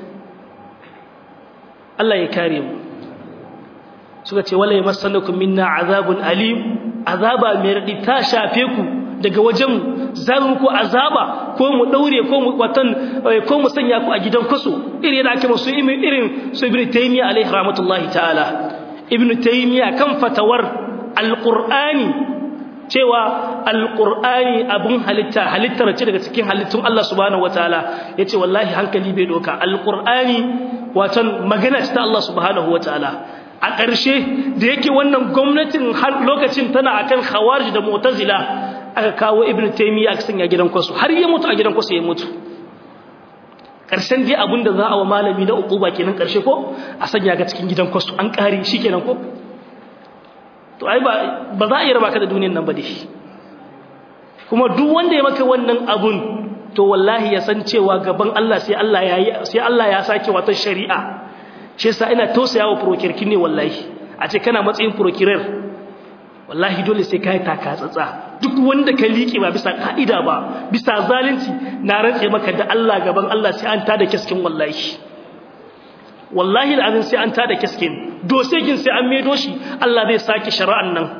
A: Allah ya kare mu suka ce wala yamassanukum minna azabun alim azaba mai radi ta shafe ku daga wajen zamu ku azaba ko mu daure ko mu ko mu sanya ku a gidan kaso irin da ake musu irin su ibnu taymiya alaihi rahmatullahi ta'ala ibnu taymiya kan fatawar alqur'ani cewa alqur'ani abun halittar ce daga cikin halittun Allah subhanahu wataala yace wallahi hankali bai doka alqur'ani watan magana ce ta Allah subhanahu wataala a ƙarshe da yake wannan gwamnatin har lokacin tana akan khawarij da mu'tazila aka kawo ibnu taymiya aka sanya gidan kwasu har ya mutu a gidan kwasu ya mutu ƙarshen dai abinda za a wa malami na uquba kenan ƙarshe ko a sanya ga cikin gidan kwasu an ƙare shikenan ko to ai ba za a yi raba ka da duniyar nan ba da shi kuma duk wanda ya maka wannan abun to wallahi ya san cewa gaban Allah sai Allah ya sake wata shari'a shi yasa ina tausayawa prokirkin ne wallahi a ce kana matsayin prokirer wallahi dole sai kai taka tsatsa duk wanda ka liƙe ba bisa ka'ida ba bisa zalunci na rantse maka da Allah gaban Allah sai an tada kiskin wallahi alazim sai an tada kiskin dosegin sai an medo shi Allah zai saki shari'an nan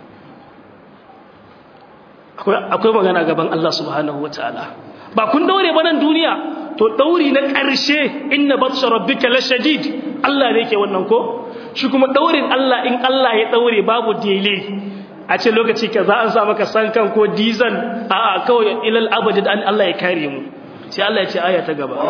A: akwai magana gaban Allah subhanahu wataala ba kun daure ba nan duniya to dauri na ƙarshe inna batsha rabbika lashadid Allah ne yake wannan ko shi kuma daurin Allah in Allah ya daure babu delay a ce lokaci kaza an sa maka sankan ko dizan a'a kawai ilal abadi an Allah ya kare mu sai Allah ya ce aya ta gaba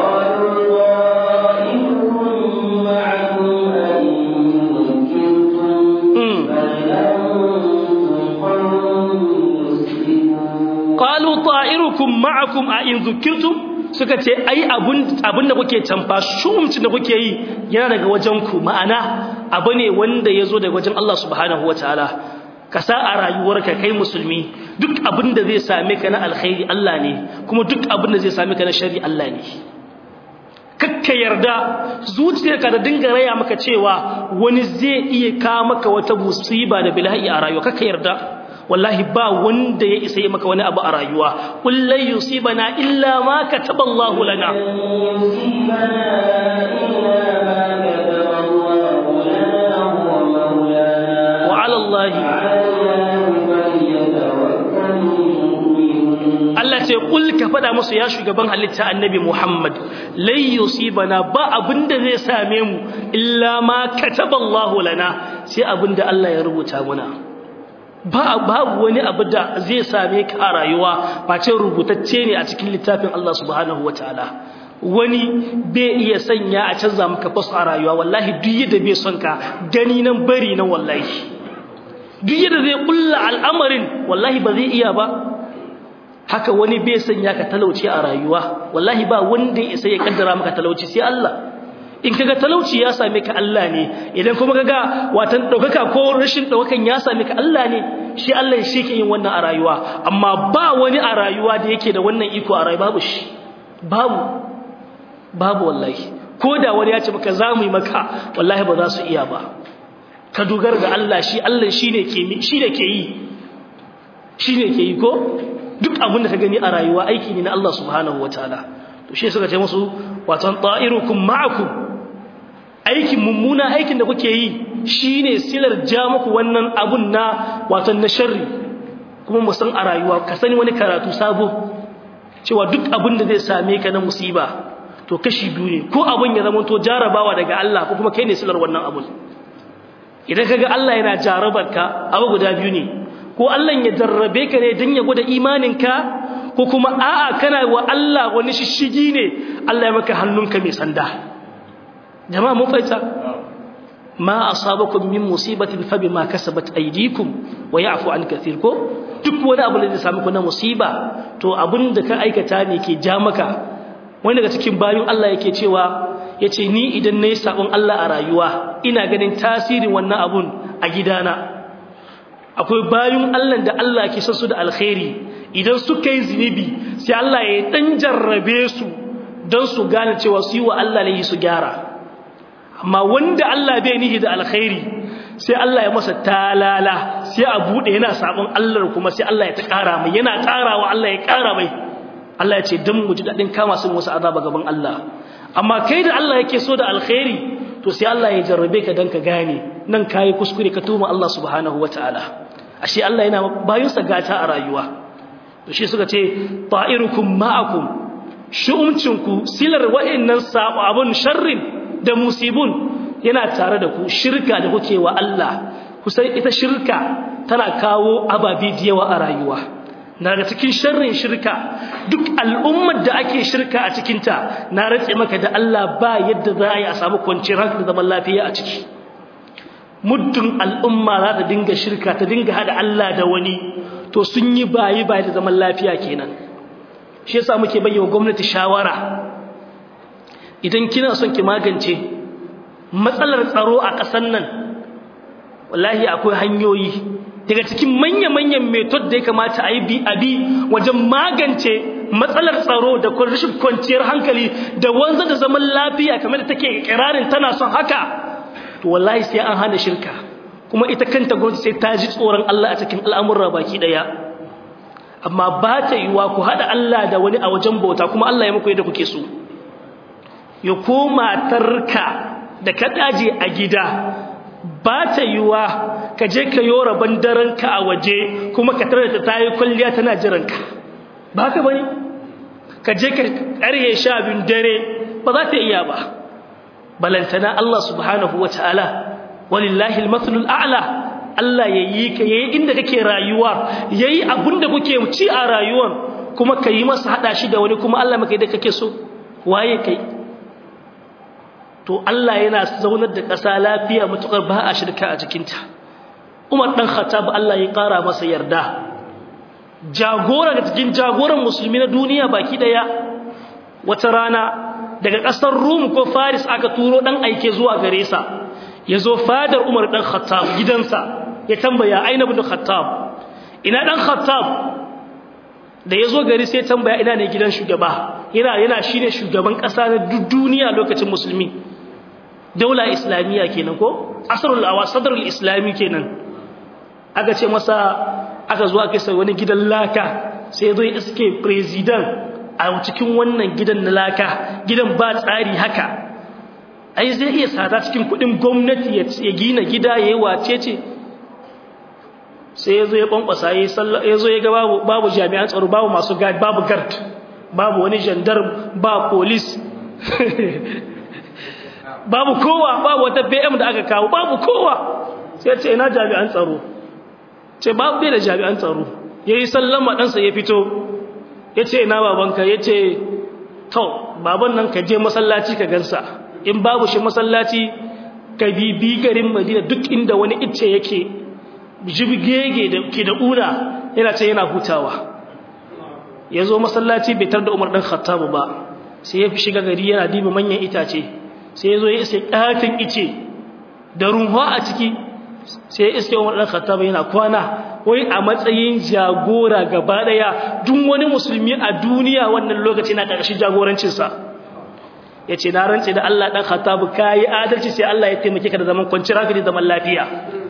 A: qalu ta'irukum ma'akum a in dhukirtum suka ce ai abunda kuke tamfa shumcin da kuke yi yana daga wajen ku ma'ana abu ne wanda yazo daga wajen Allah subhanahu wataala ka sa a rayuwarka kai musulmi duk abinda zai same ka na alkhairi Allah ne kuma duk abinda zai same ka na sharri Allah ne kakka yarda zuciyarka da dinga raya maka cewa wani zai iya ka maka wata musiba da bilahi a rayuwa kakka yarda wallahi ba wanda ya isa yi maka wani abu a rayuwa qul la yusibana illa ma kataballahu lana wa ala allahi Allah ce kul ka fada musu ya shugaban halitta annabi Muhammad lai yusibana ba abinda zai same mu illa ma kataballahu lana sai abinda Allah ya rubuta muna babu wani abu da zai same ka a rayuwa face rubutacce ne a cikin littafin Allah subhanahu wataala wani bai iya sanya a canza maka fasu a rayuwa wallahi duk yadda bai son ka gani nan bari nan wallahi duk yadda zai kulla al'amarin wallahi ba zai iya ba haka wani bai sanya ka talauci a rayuwa wallahi ba wanda ya isa ya kaddara maka talauci sai Allah in kaga talauci ya same ka Allah ne idan kuma kaga watan daukaka ko rashin daukakan ya same ka Allah ne shi Allah shi ke yin wannan a rayuwa amma ba wani a rayuwa da yake da wannan iko a rayuwa babu shi babu wallahi ko da wani ya ce maka zamu yi maka wallahi ba za su iya ba ka dogara ga Allah shine ke yi ko duk abin da ka gani a rayuwa aiki ne na Allah subhanahu wataala to shi suka ce musu watan ta'irukum ma'akum aikin mummuna aikin da kuke yi shine silar ja muku wannan abun na watan na sharri kuma mu san a rayuwa ka sani wani karatu sabo cewa duk abin da zai same ka na musiba to kashi biyu ne ko abun ya zama to jarabawa daga Allah ko kuma kai ne silar wannan abun idan kaga Allah yana jarabarka abu guda biyu ne ko Allah ya jarrabe ka ne dan ya gwada imaninka ko kuma a'a kana wa Allah wani shishigi ne Allah ya maka hannunka mai sanda jama'a mun fahimta ma asabakum min musibatin fa bima kasabat aydikum wa ya'fu an kathir ko duk wani abu da zai samu ku na musiba to abin da ka aikata ne ke ja maka wani daga cikin bayun Allah yake cewa yace ni idan nayi sabon Allah a rayuwa ina ganin tasirin wannan abun a gidana akwai bayun Allah da Allah ke san su da alkhairi idan suka yi zinubi sai Allah ya dan jarrabe su don su gane cewa su yi wa Allah ne su gyara amma wanda Allah bai nihi da alkhairi sai Allah ya masa talala sai a bude yana sabon Allah kuma sai Allah ya ta kara mai yana karawa Allah ya kara mai Allah ya ce dan mu ji dadin kama su musu azaba gaban Allah amma kai da Allah yake so da alkhairi to sai Allah ya jarrabe ka dan ka gane nan kai kuskure ka tuma Allah subhanahu wataala ashe Allah yana bayin sa gata a rayuwa to shi suka ce ta'irukum ma'akum shu'umcinku silar wa'annan sabu abun sharrin da musibun yana tare da ku shirka da kuke wa Allah kusan ita shirka tana kawo ababi da yawa a rayuwa na daga cikin sharrin shirka duk al'ummar da ake shirka a cikin ta na ratse maka da Allah ba yadda za a yi a samu kwanciyar hankali da zaman lafiya a ciki muddin al'umma za ta dinga shirka ta dinga hada Allah da wani to sun yi bayi da zaman lafiya kenan shi yasa muke bayyana gwamnati shawara idan kina son ki magance matsalar tsaro a ƙasar nan wallahi akwai hanyoyi daga cikin manya-manyan method da ya kamata a yi abi wajen magance matsalar tsaro da rashin kwanciyar hankali da wanzar da zaman lafiya kamar da take ikirarin tana son haka to wallahi sai an hana shirka kuma ita kanta gwamnati sai ta ji tsoron Allah a cikin al'amurra baki daya amma ba ta yiwa ku hada Allah da wani a wajen bauta kuma Allah ya muku yadda kuke so ya koma tarka da ka daje a gida ba ta yiwa ka je ka yora bandaranka a waje kuma ka tare da tayi kulliya tana jiranka ba ka bane ka je ka ƙarye 12 dare ba za ta iya ba balantana Allah subhanahu wataala walillahi almathlul a'la Allah yayi ka yayi inda kake rayuwa yayi abinda kuke ci a rayuwar kuma kai masa hada shi da wani kuma Allah maka yadda kake so waye kai to Allah yana zaunar da ƙasa lafiya mutukar ba a shirka a cikin ta Umar dan Khattab Allah ya ƙara masa yarda jagora ga cikin jagoran musulmi na duniya baki daya wata rana daga ƙasar Rum ko Faris aka turo dan aike zuwa gare sa yazo fadar Umar dan Khattab gidansa ya tambaya aina ibn Khattab ina dan Khattab da yazo gari sai tambaya ina ne gidan shugaba yana shine shugaban ƙasa na duniya lokacin musulmi daula islamiyya kenan ko asrul awasadrul islami kenan aka ce masa aka zo aka sai wani gidan laka sai zo iske president a cikin wannan gidan na laka gidan ba tsari haka ai zai iya sata cikin kudin gwamnati ya gina gida yayi wacece sai yazo ya kwankwasa yayi sallah yazo ya ga babu jami'an tsaro babu masu guard babu guard babu wani gendarme ba police babu kowa babu wata BM da aka kawo babu kowa sai ce ina jami'an tsaro ce babu bai da jami'an tsaro yayi sallama dan sa ya fito yace ina babanka yace to baban nan ka je masallaci ka gansa in babu shi masallaci ka bibi garin Madina duk inda wani icce yake jibgege da ke da ura yana ce yana hutawa yazo masallaci bai tar da Umar dan Khattab ba sai ya fi shiga gari yana diba manyan itace sai yazo ya iske katin ice da runwa a ciki sai ya iske Umar dan Khattab yana kwana wai a matsayin jagora gaba daya duk wani musulmi a duniya wannan lokaci na ƙarshen jagorancin sa yace na rance da Allah dan Khattab kai adalci sai Allah ya taimake ka da zaman kwanciyar hankali da zaman lafiya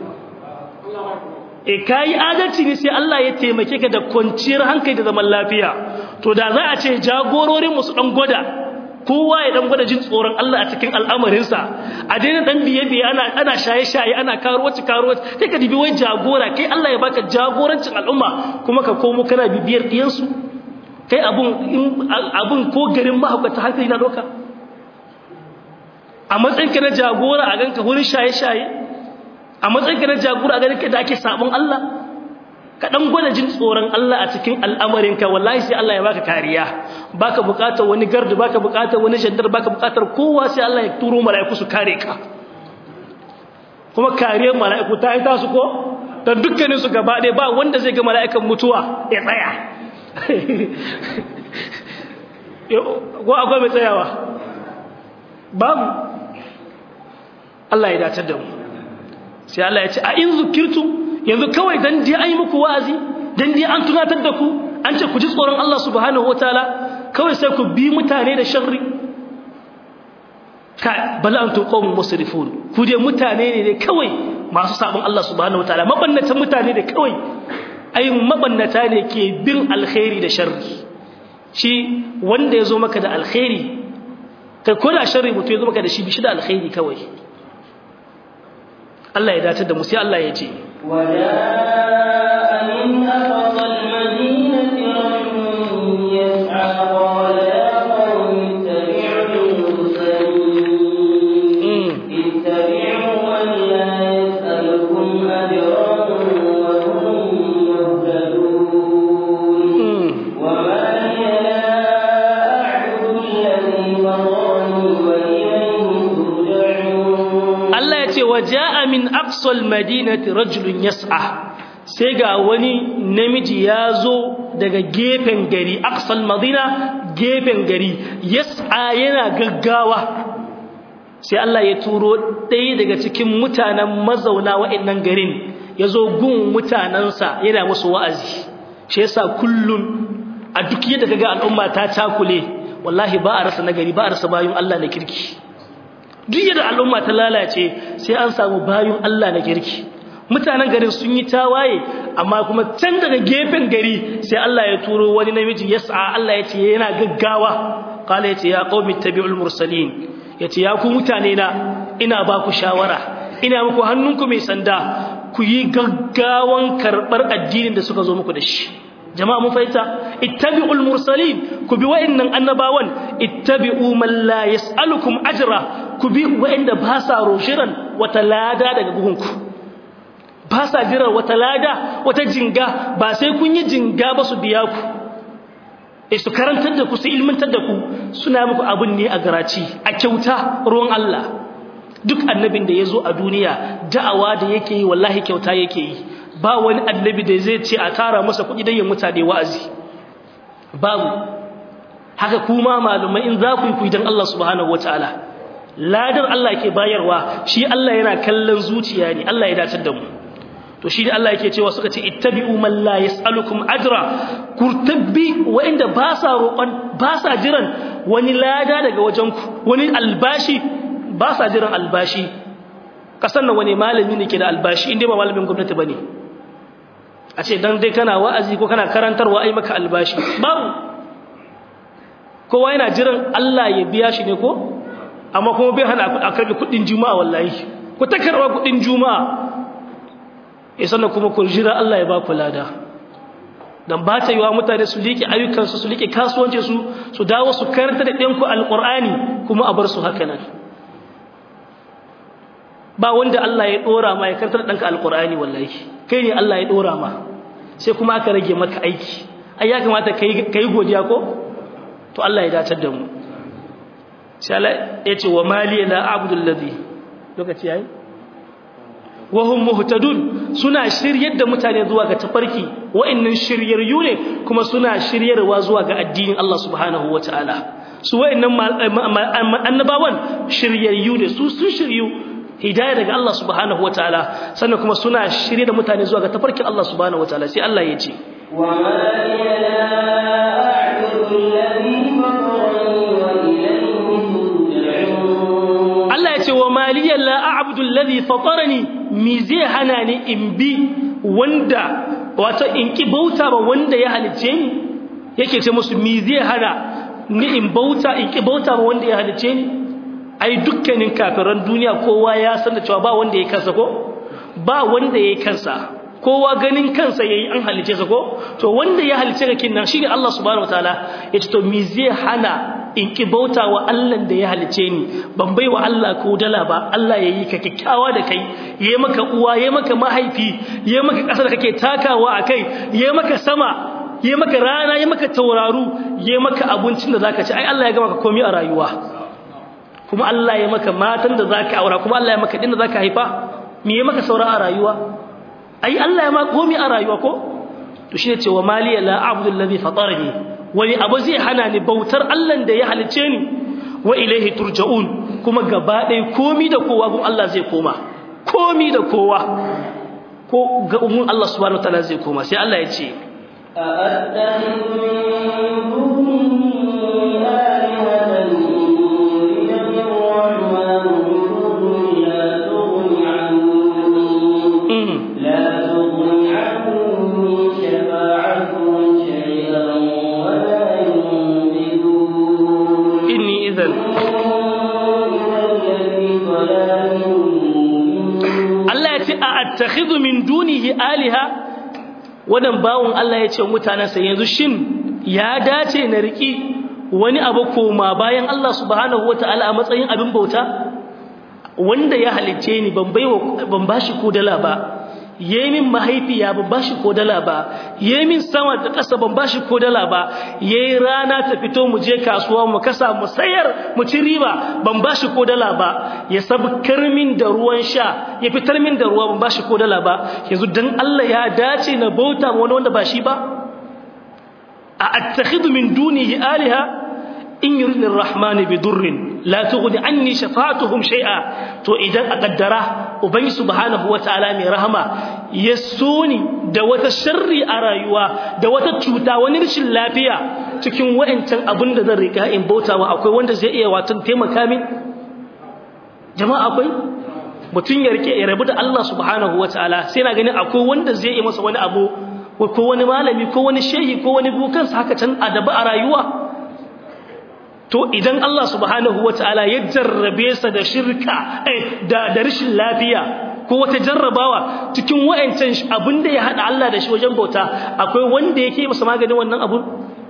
A: kai adalci ne sai Allah ya taimake ka da kwanciyar hankali da zaman lafiya to da za a ce jagororin musu dan gwada kowa ya dan gwada jin tsoron Allah a cikin al'amarin sa a daina dan biye ana shaye ana karuwaci sai ka dibi wai jagora kai Allah ya baka jagorancin al'umma kuma ka komo kana bibiyar diyan su kai abun ko garin mahaukata hankali na doka a matsayin ka na jagora a ganka wurin shaye a matsayin ka na jagora a ganka da ake sabon Allah ka dan gwada jin tsoron Allah a cikin al'amarin ka wallahi sai Allah ya baka kariya baka bukatar wani gardu baka bukatar wani shaddar baka bukatar kowa sai Allah ya turo mala'iku su kare ka kuma kariyar mala'iku ta yi tasu ko dan dukkanin su gaba ɗaya ba wanda zai ga mala'ikan mutuwa ya tsaya ko akwai mai tsayawa babu Allah ya dace da mu sai Allah ya ce a in zukirtu yanzu kawai dan dai ai muku wa'azi dan dai an tunatar da ku an ce ku ji tsoron Allah subhanahu wataala kawai sai ku bi mutane da sharri ka bal antum qawmun musrifun ku dai mutane ne kawai masu sabon Allah subhanahu wataala mabannatan mutane da kawai ai mabannata ne ke bin alkhairi da sharri shi wanda yazo maka da alkhairi kai ko da sharri mutu yazo maka da shi bishi da alkhairi kawai Allah ya dace da mu sai Allah ya ce
B: وجاء من أقصى المدينة رجل يسعى قال يا قوم اتبعوا المرسلين اتبعوا من لا يسألكم أجرا وهم مهتدون وما لي لا أعبد الذي فطرني وإليه ترجعون
A: Allah ya ce waja'a min aqsal madinati rajulun yas'a sai ga wani namiji yazo daga gefen gari aqsal madina gefen gari yas'a yana gaggawa sai Allah ya turo ɗaya daga cikin mutanen mazauna wa'annan garin yazo gun mutanansa yana musu wa'azi shi yasa kullun a duk yadda kaga al'umma ta takule wallahi ba a rasa nagari ba a rasa bayun Allah na kirki duk yadda al'umma ta lalace sai an samu bayun Allah na kirki mutanen garin sun yi tawaye amma kuma can daga gefen gari sai Allah ya turo wani namiji yas'a Allah ya ce yana gaggawa kala ya ce ya qaumi tabi'ul mursalin ya ce ya ku mutane na ina ba ku shawara ina muku hannunku mai sanda ku yi gaggawan karbar addinin da suka zo muku da shi jama'a mun fahimta ittabi'ul mursalin ku bi wa'annan annabawan ittabi'u man la yas'alukum ajra ku bi wa'anda ba sa roshiran wata lada daga buhunku ba sa jirar wata lada wata jinga ba sai kun yi jinga ba su biya ku su karantar da ku su ilmantar da ku suna muku abun ne a garaci a kyauta ruwan Allah duk annabin da ya zo a duniya da'awa da yake yi wallahi kyauta yake yi ba wani annabi da zai ce a tara masa kuɗi don yin mutane wa'azi babu haka kuma malumai in za ku yi don Allah subhanahu wataala ladar Allah ke bayarwa shi Allah yana kallon zuciya ne Allah ya dace da mu to shi da Allah yake cewa suka ce ittabi'u man la yas'alukum ajra kurtabbi wa'inda ba sa roƙon ba sa jiran wani lada daga wajen ku wani albashi ba sa jiran albashi kasan nan wani malami ne ke da albashi inda ba malamin gwamnati bane a ce dan dai kana wa'azi ko kana karantarwa ai maka albashi babu kowa yana jiran Allah ya biya shi ne ko amma kuma bai hana a karbi kudin juma'a wallahi ku ta karba kudin juma'a sannan kuma ku jira Allah ya ba ku lada dan ba ta yiwa mutane su liƙe ayyukansu su liƙe kasuwancin su dawo su karanta da ɗanku alƙur'ani kuma a bar su haka nan ba wanda Allah ya ɗora ma ya karanta da ɗanka alƙur'ani wallahi kai ne Allah ya ɗora ma sai kuma aka rage maka aiki ai ya kamata ka yi godiya ko to Allah ya dacar da mu sai Allah ya ce wa mali la abdul ladhi lokaci yayi wa hum muhtadun suna shiryar da mutane zuwa ga tafarki wa'annan shiryaryu ne kuma suna shiryarwa zuwa ga addinin Allah subhanahu wataala su wa'annan annabawan shiryaryu ne su sun shiryu hidayah daga Allah subhanahu wataala sannan kuma suna shirye da mutane zuwa ga tafarkin Allah subhanahu wataala sai Allah ya ce
B: wa ma la a'budu alladhi fatarani wa ilayhi turja'un
A: Allah ya ce wa ma la a'budu alladhi fatarani mi zai hana ni in bi wanda wato in ki bauta ba wanda ya halice ni yake ce musu mi zai hana ni in ki bauta ba wanda ya halice ni ai dukkanin kafiran duniya kowa ya san da cewa ba wanda ya kansa ko ba wanda ya kansa kowa ganin kansa yayi an halice sa ko to wanda ya halice ka kinnan shine Allah subhanahu wataala yace to mi zai hana in ki bauta wa Allah da ya halice ni ban bai wa Allah ko dala ba Allah yayi ka kikkiawa da kai yayi maka uwa yayi maka mahaifi yayi maka kasar da kake takawa akai yayi maka sama yayi maka rana yayi maka tauraru yayi maka abincin da zaka ci ai Allah ya ga maka komai a rayuwa kuma Allah ya maka matan da zaka aura kuma Allah ya maka din da zaka haifa me yayi maka saura a rayuwa ai Allah ya maka komai a rayuwa ko to shine cewa maliya la abdul ladhi fatarani wani abu zai hana ni bautar Allah da ya halice ni wa ilaihi turja'un kuma gaba ɗaya komi da kowa gun Allah zai koma komi da kowa ko ga gun Allah subhanahu wataala zai koma sai Allah ya ce attakhidhu min dunihi aliha wadan bawon Allah yace mutanansa yanzu shin ya dace na riki wani abu koma bayan Allah subhanahu wataala a matsayin abin bauta wanda ya halice ni ban bashi ko dala ba yayin mahaifiya ban bashi ko dala ba yayin sama da ƙasa ban bashi ko dala ba yayin rana ta fito mu je kasuwa mu kasa mu sayar mu ci riba ban bashi ko dala ba ya sabkar min da ruwan sha ya fitar min da ruwa ban bashi ko dala ba yanzu dan Allah ya dace na bauta wani wanda ba shi ba a attakhidhu min dunihi alaha in yuridni arrahmanu bidurrin la tughni anni shafa'atuhum shay'a to idan aqaddara ubangi subhanahu wataala mai rahama ya soni da wata sharri a rayuwa da wata cuta wani rashin lafiya cikin wayancan abin da zan rika in bautawa akwai wanda zai iya watan taimaka min jama'a akwai mutun ya rike ya rabu da Allah subhanahu wataala sai na gani akwai wanda zai yi masa wani abu ko wani malami ko wani shehi ko wani bukansa haka can adaba a rayuwa to idan Allah subhanahu wataala ya jarrabe sa da shirka da rashin lafiya ko wata jarrabawa cikin wayancan abinda ya hada Allah da shi wajen bauta akwai wanda yake masa maganin wannan abun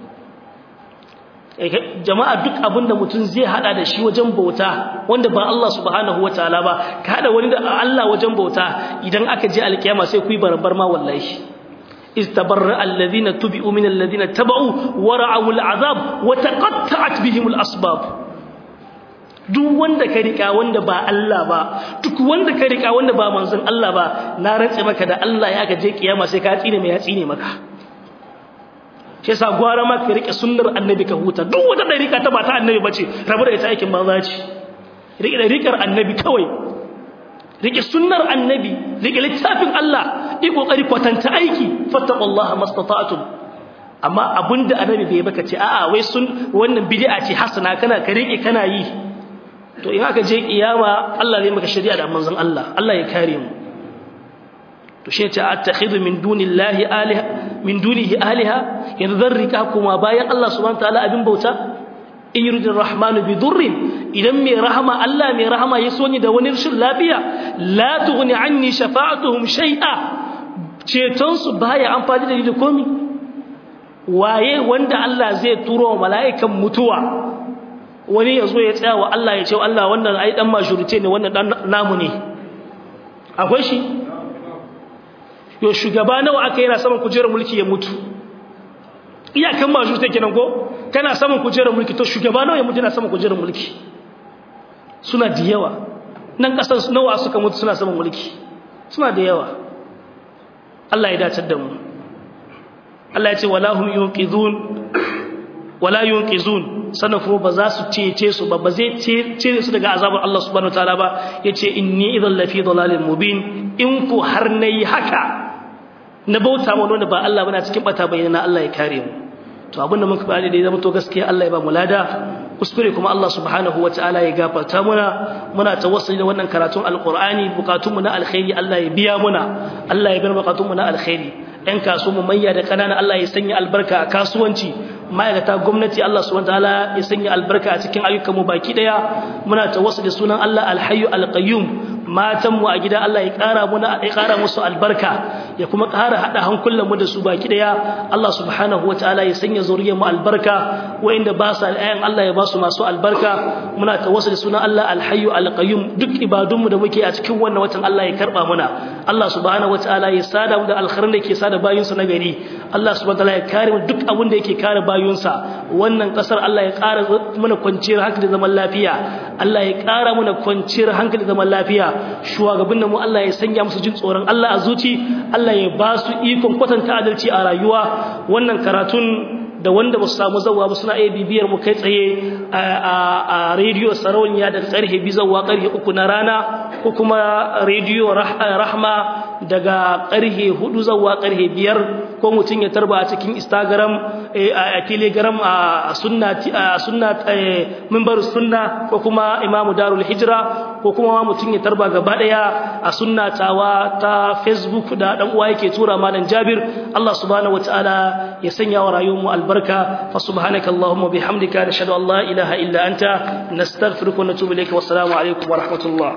A: jama'a duk abinda mutum zai hada da shi wajen bauta wanda ba Allah subhanahu wataala ba ka hada wani da Allah wajen bauta idan aka je alkiyama sai ku yi barbar ma wallahi استبرأ الذين تبعوا من الذين تبعوا ورعوا العذاب وتقطعت بهم الأسباب duk wanda ka rika wanda ba Allah ba duk wanda ka rika wanda ba manzon Allah ba na rantse maka da Allah ya gaje kiyama sai ka tsine mai ya tsine maka shi yasa gwara ma ka rike sunnar annabi ka huta duk wanda da rika ta ba ta annabi bace rabu da ita aikin banza ce rike da rikar annabi kawai rike sunnar annabi rike littafin Allah yi kokari kwatanta aiki fattaqullaha mastata'tum amma abinda annabi bai baka ce a'a wai wannan bid'a ce hasana kana ka rike kana yi to in aka je kiyama Allah zai maka shari'a da manzon Allah Allah ya kare mu to shi ce attakhidhu min dunillahi alaha min dunihi alaha yanzu zan rika kuma bayan Allah subhanahu wataala abin bauta in yuridir rahmanu bidurrin idan mai rahama Allah mai rahama ya so ni da wani rashin lafiya la tughni anni shafa'atuhum shay'a ceton su baya amfani da ni da komi waye wanda Allah zai turo mala'ikan mutuwa wani yazo ya tsaya wa Allah ya ce Allah wannan ai dan majority ne wannan dan namu ne akwai shi yo shugaba nawa aka yana saman kujerar mulki ya mutu iyakan majority kenan ko kana saman kujerar mulki to shugaba nawa ya mutu na saman kujerar mulki suna da yawa nan kasar nawa suka mutu suna saman mulki suna da yawa Allah ya dace da mu Allah ya ce wala hum yunqizun wala yunqizun sanan kuma ba za su cece su ba zai cece su daga azabar Allah subhanahu wataala ba yace inni idhal lafi dalalin mubin in ku har nayi haka na bauta mu wanda ba Allah bane cikin bata bayyana Allah ya kare mu to abinda muka bani da zama to gaskiya Allah ya ba mu lada kuskure kuma Allah subhanahu wataala ya gafarta muna tawassuli da wannan karatun alqur'ani bukatun mu na alkhairi Allah ya biya muna Allah ya bar bukatun mu na alkhairi ɗan kasuwa mayya da kanana Allah ya sanya albarka a kasuwanci ma'aikata gwamnati Allah subhanahu wataala ya sanya albarka a cikin ayyukan mu baki daya muna tawassuli da sunan Allah alhayyu alqayyum matan mu a gida Allah ya ƙara musu albarka ya kuma ƙara hada hankulan mu da su baki daya Allah subhanahu wataala ya sanya zuriyar mu albarka wanda ba su al'ayan Allah ya ba su masu albarka muna tawassuli da sunan Allah alhayyu alqayyum duk ibadun mu da muke a cikin wannan watan Allah ya karba muna Allah subhanahu wataala ya sada mu da alkhairin da yake sada bayin sa na gari Allah subhanahu wataala ya kare mu duk abin da yake kare bayin sa wannan kasar Allah ya ƙara mana kwanciyar hankali da zaman lafiya Allah ya ƙara mana kwanciyar hankali da zaman lafiya shugabannin mu Allah ya sanya musu jin tsoron Allah a zuci Allah ya ba su ikon kwatanta adalci a rayuwa wannan karatun da wanda ba su samu zawa ba suna iya bibiyar mu kai tsaye a rediyo sarauniya daga karfe 2 zawa karfe 3 na rana ko kuma rediyo rahma daga karfe 4 zawa karfe 5 ko mutun ya tarba a cikin Instagram a Telegram a sunna minbarus sunna ko kuma Imamu Darul Hijra ko kuma mutun ya tarba gaba daya a sunna tawa ta Facebook da dan uwa yake tura malam Jabir Allah subhanahu wataala ya sanya wa rayuwar mu albarka fa subhanaka allahumma bihamdika nashhadu an la ilaha illa anta nastaghfiruka wa natubu ilayka wassalamu alaikum wa rahmatullah